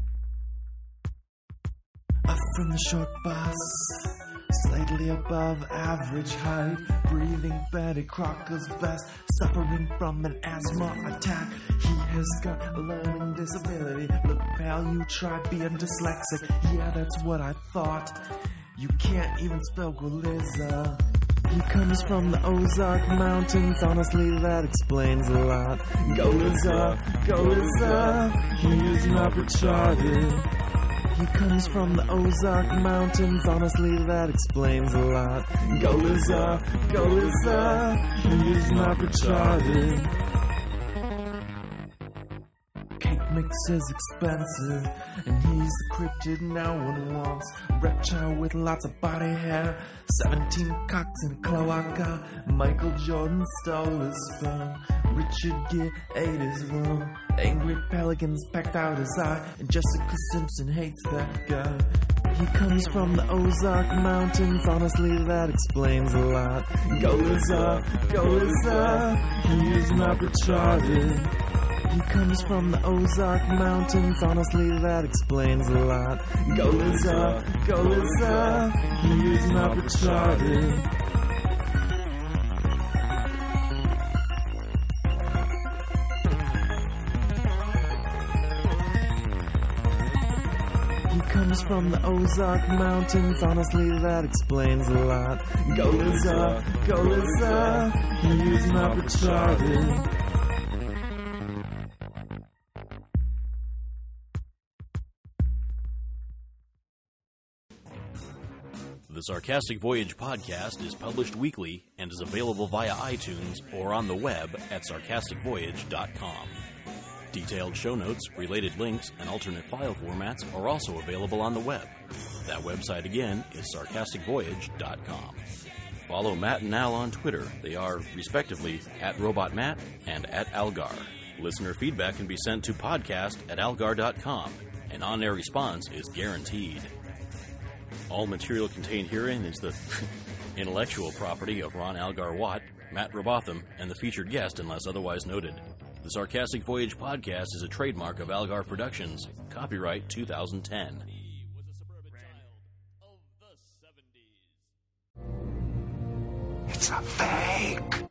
Up from the short bus, slightly above average height, breathing Betty Crocker's best, suffering from an asthma attack. He has got a learning disability. Look, pal, you tried being dyslexic. Yeah, that's what I thought. You can't even spell Galiza. He comes from the Ozark Mountains. Honestly, that explains a lot. Galiza, Galiza, he is not retarded. He comes from the Ozark Mountains. Honestly, that explains a lot. Galiza, Galiza, he is not retarded. Cake mix is expensive, and he's the cryptid no one wants. Reptile with lots of body hair, seventeen cocks in a cloaca. Michael Jordan stole his sperm. Richard Gere ate his worm. Angry pelicans pecked out his eye, and Jessica Simpson hates that guy. He comes from the Ozark Mountains. Honestly, that explains a lot. Galiza, Galiza, he is not retarded. He comes from the Ozark Mountains. Honestly, that explains a lot. Galiza, Galiza, he is not retarded. He comes from the Ozark Mountains. Honestly, that explains a lot. Galiza, Galiza, he is not retarded. The Sarcastic Voyage podcast is published weekly and is available via iTunes or on the web at sarcastic voyage dot com. Detailed show notes, related links, and alternate file formats are also available on the web. That website again is sarcastic voyage dot com. Follow Matt and Al on Twitter. They are, respectively, at RobotMatt and at Algar. Listener feedback can be sent to podcast at algar dot com. An on-air response is guaranteed. All material contained herein is the intellectual property of Ron Algar Watt, Matt Robotham, and the featured guest unless otherwise noted. The Sarcastic Voyage podcast is a trademark of Algar Productions. Copyright two thousand ten. It's a fake.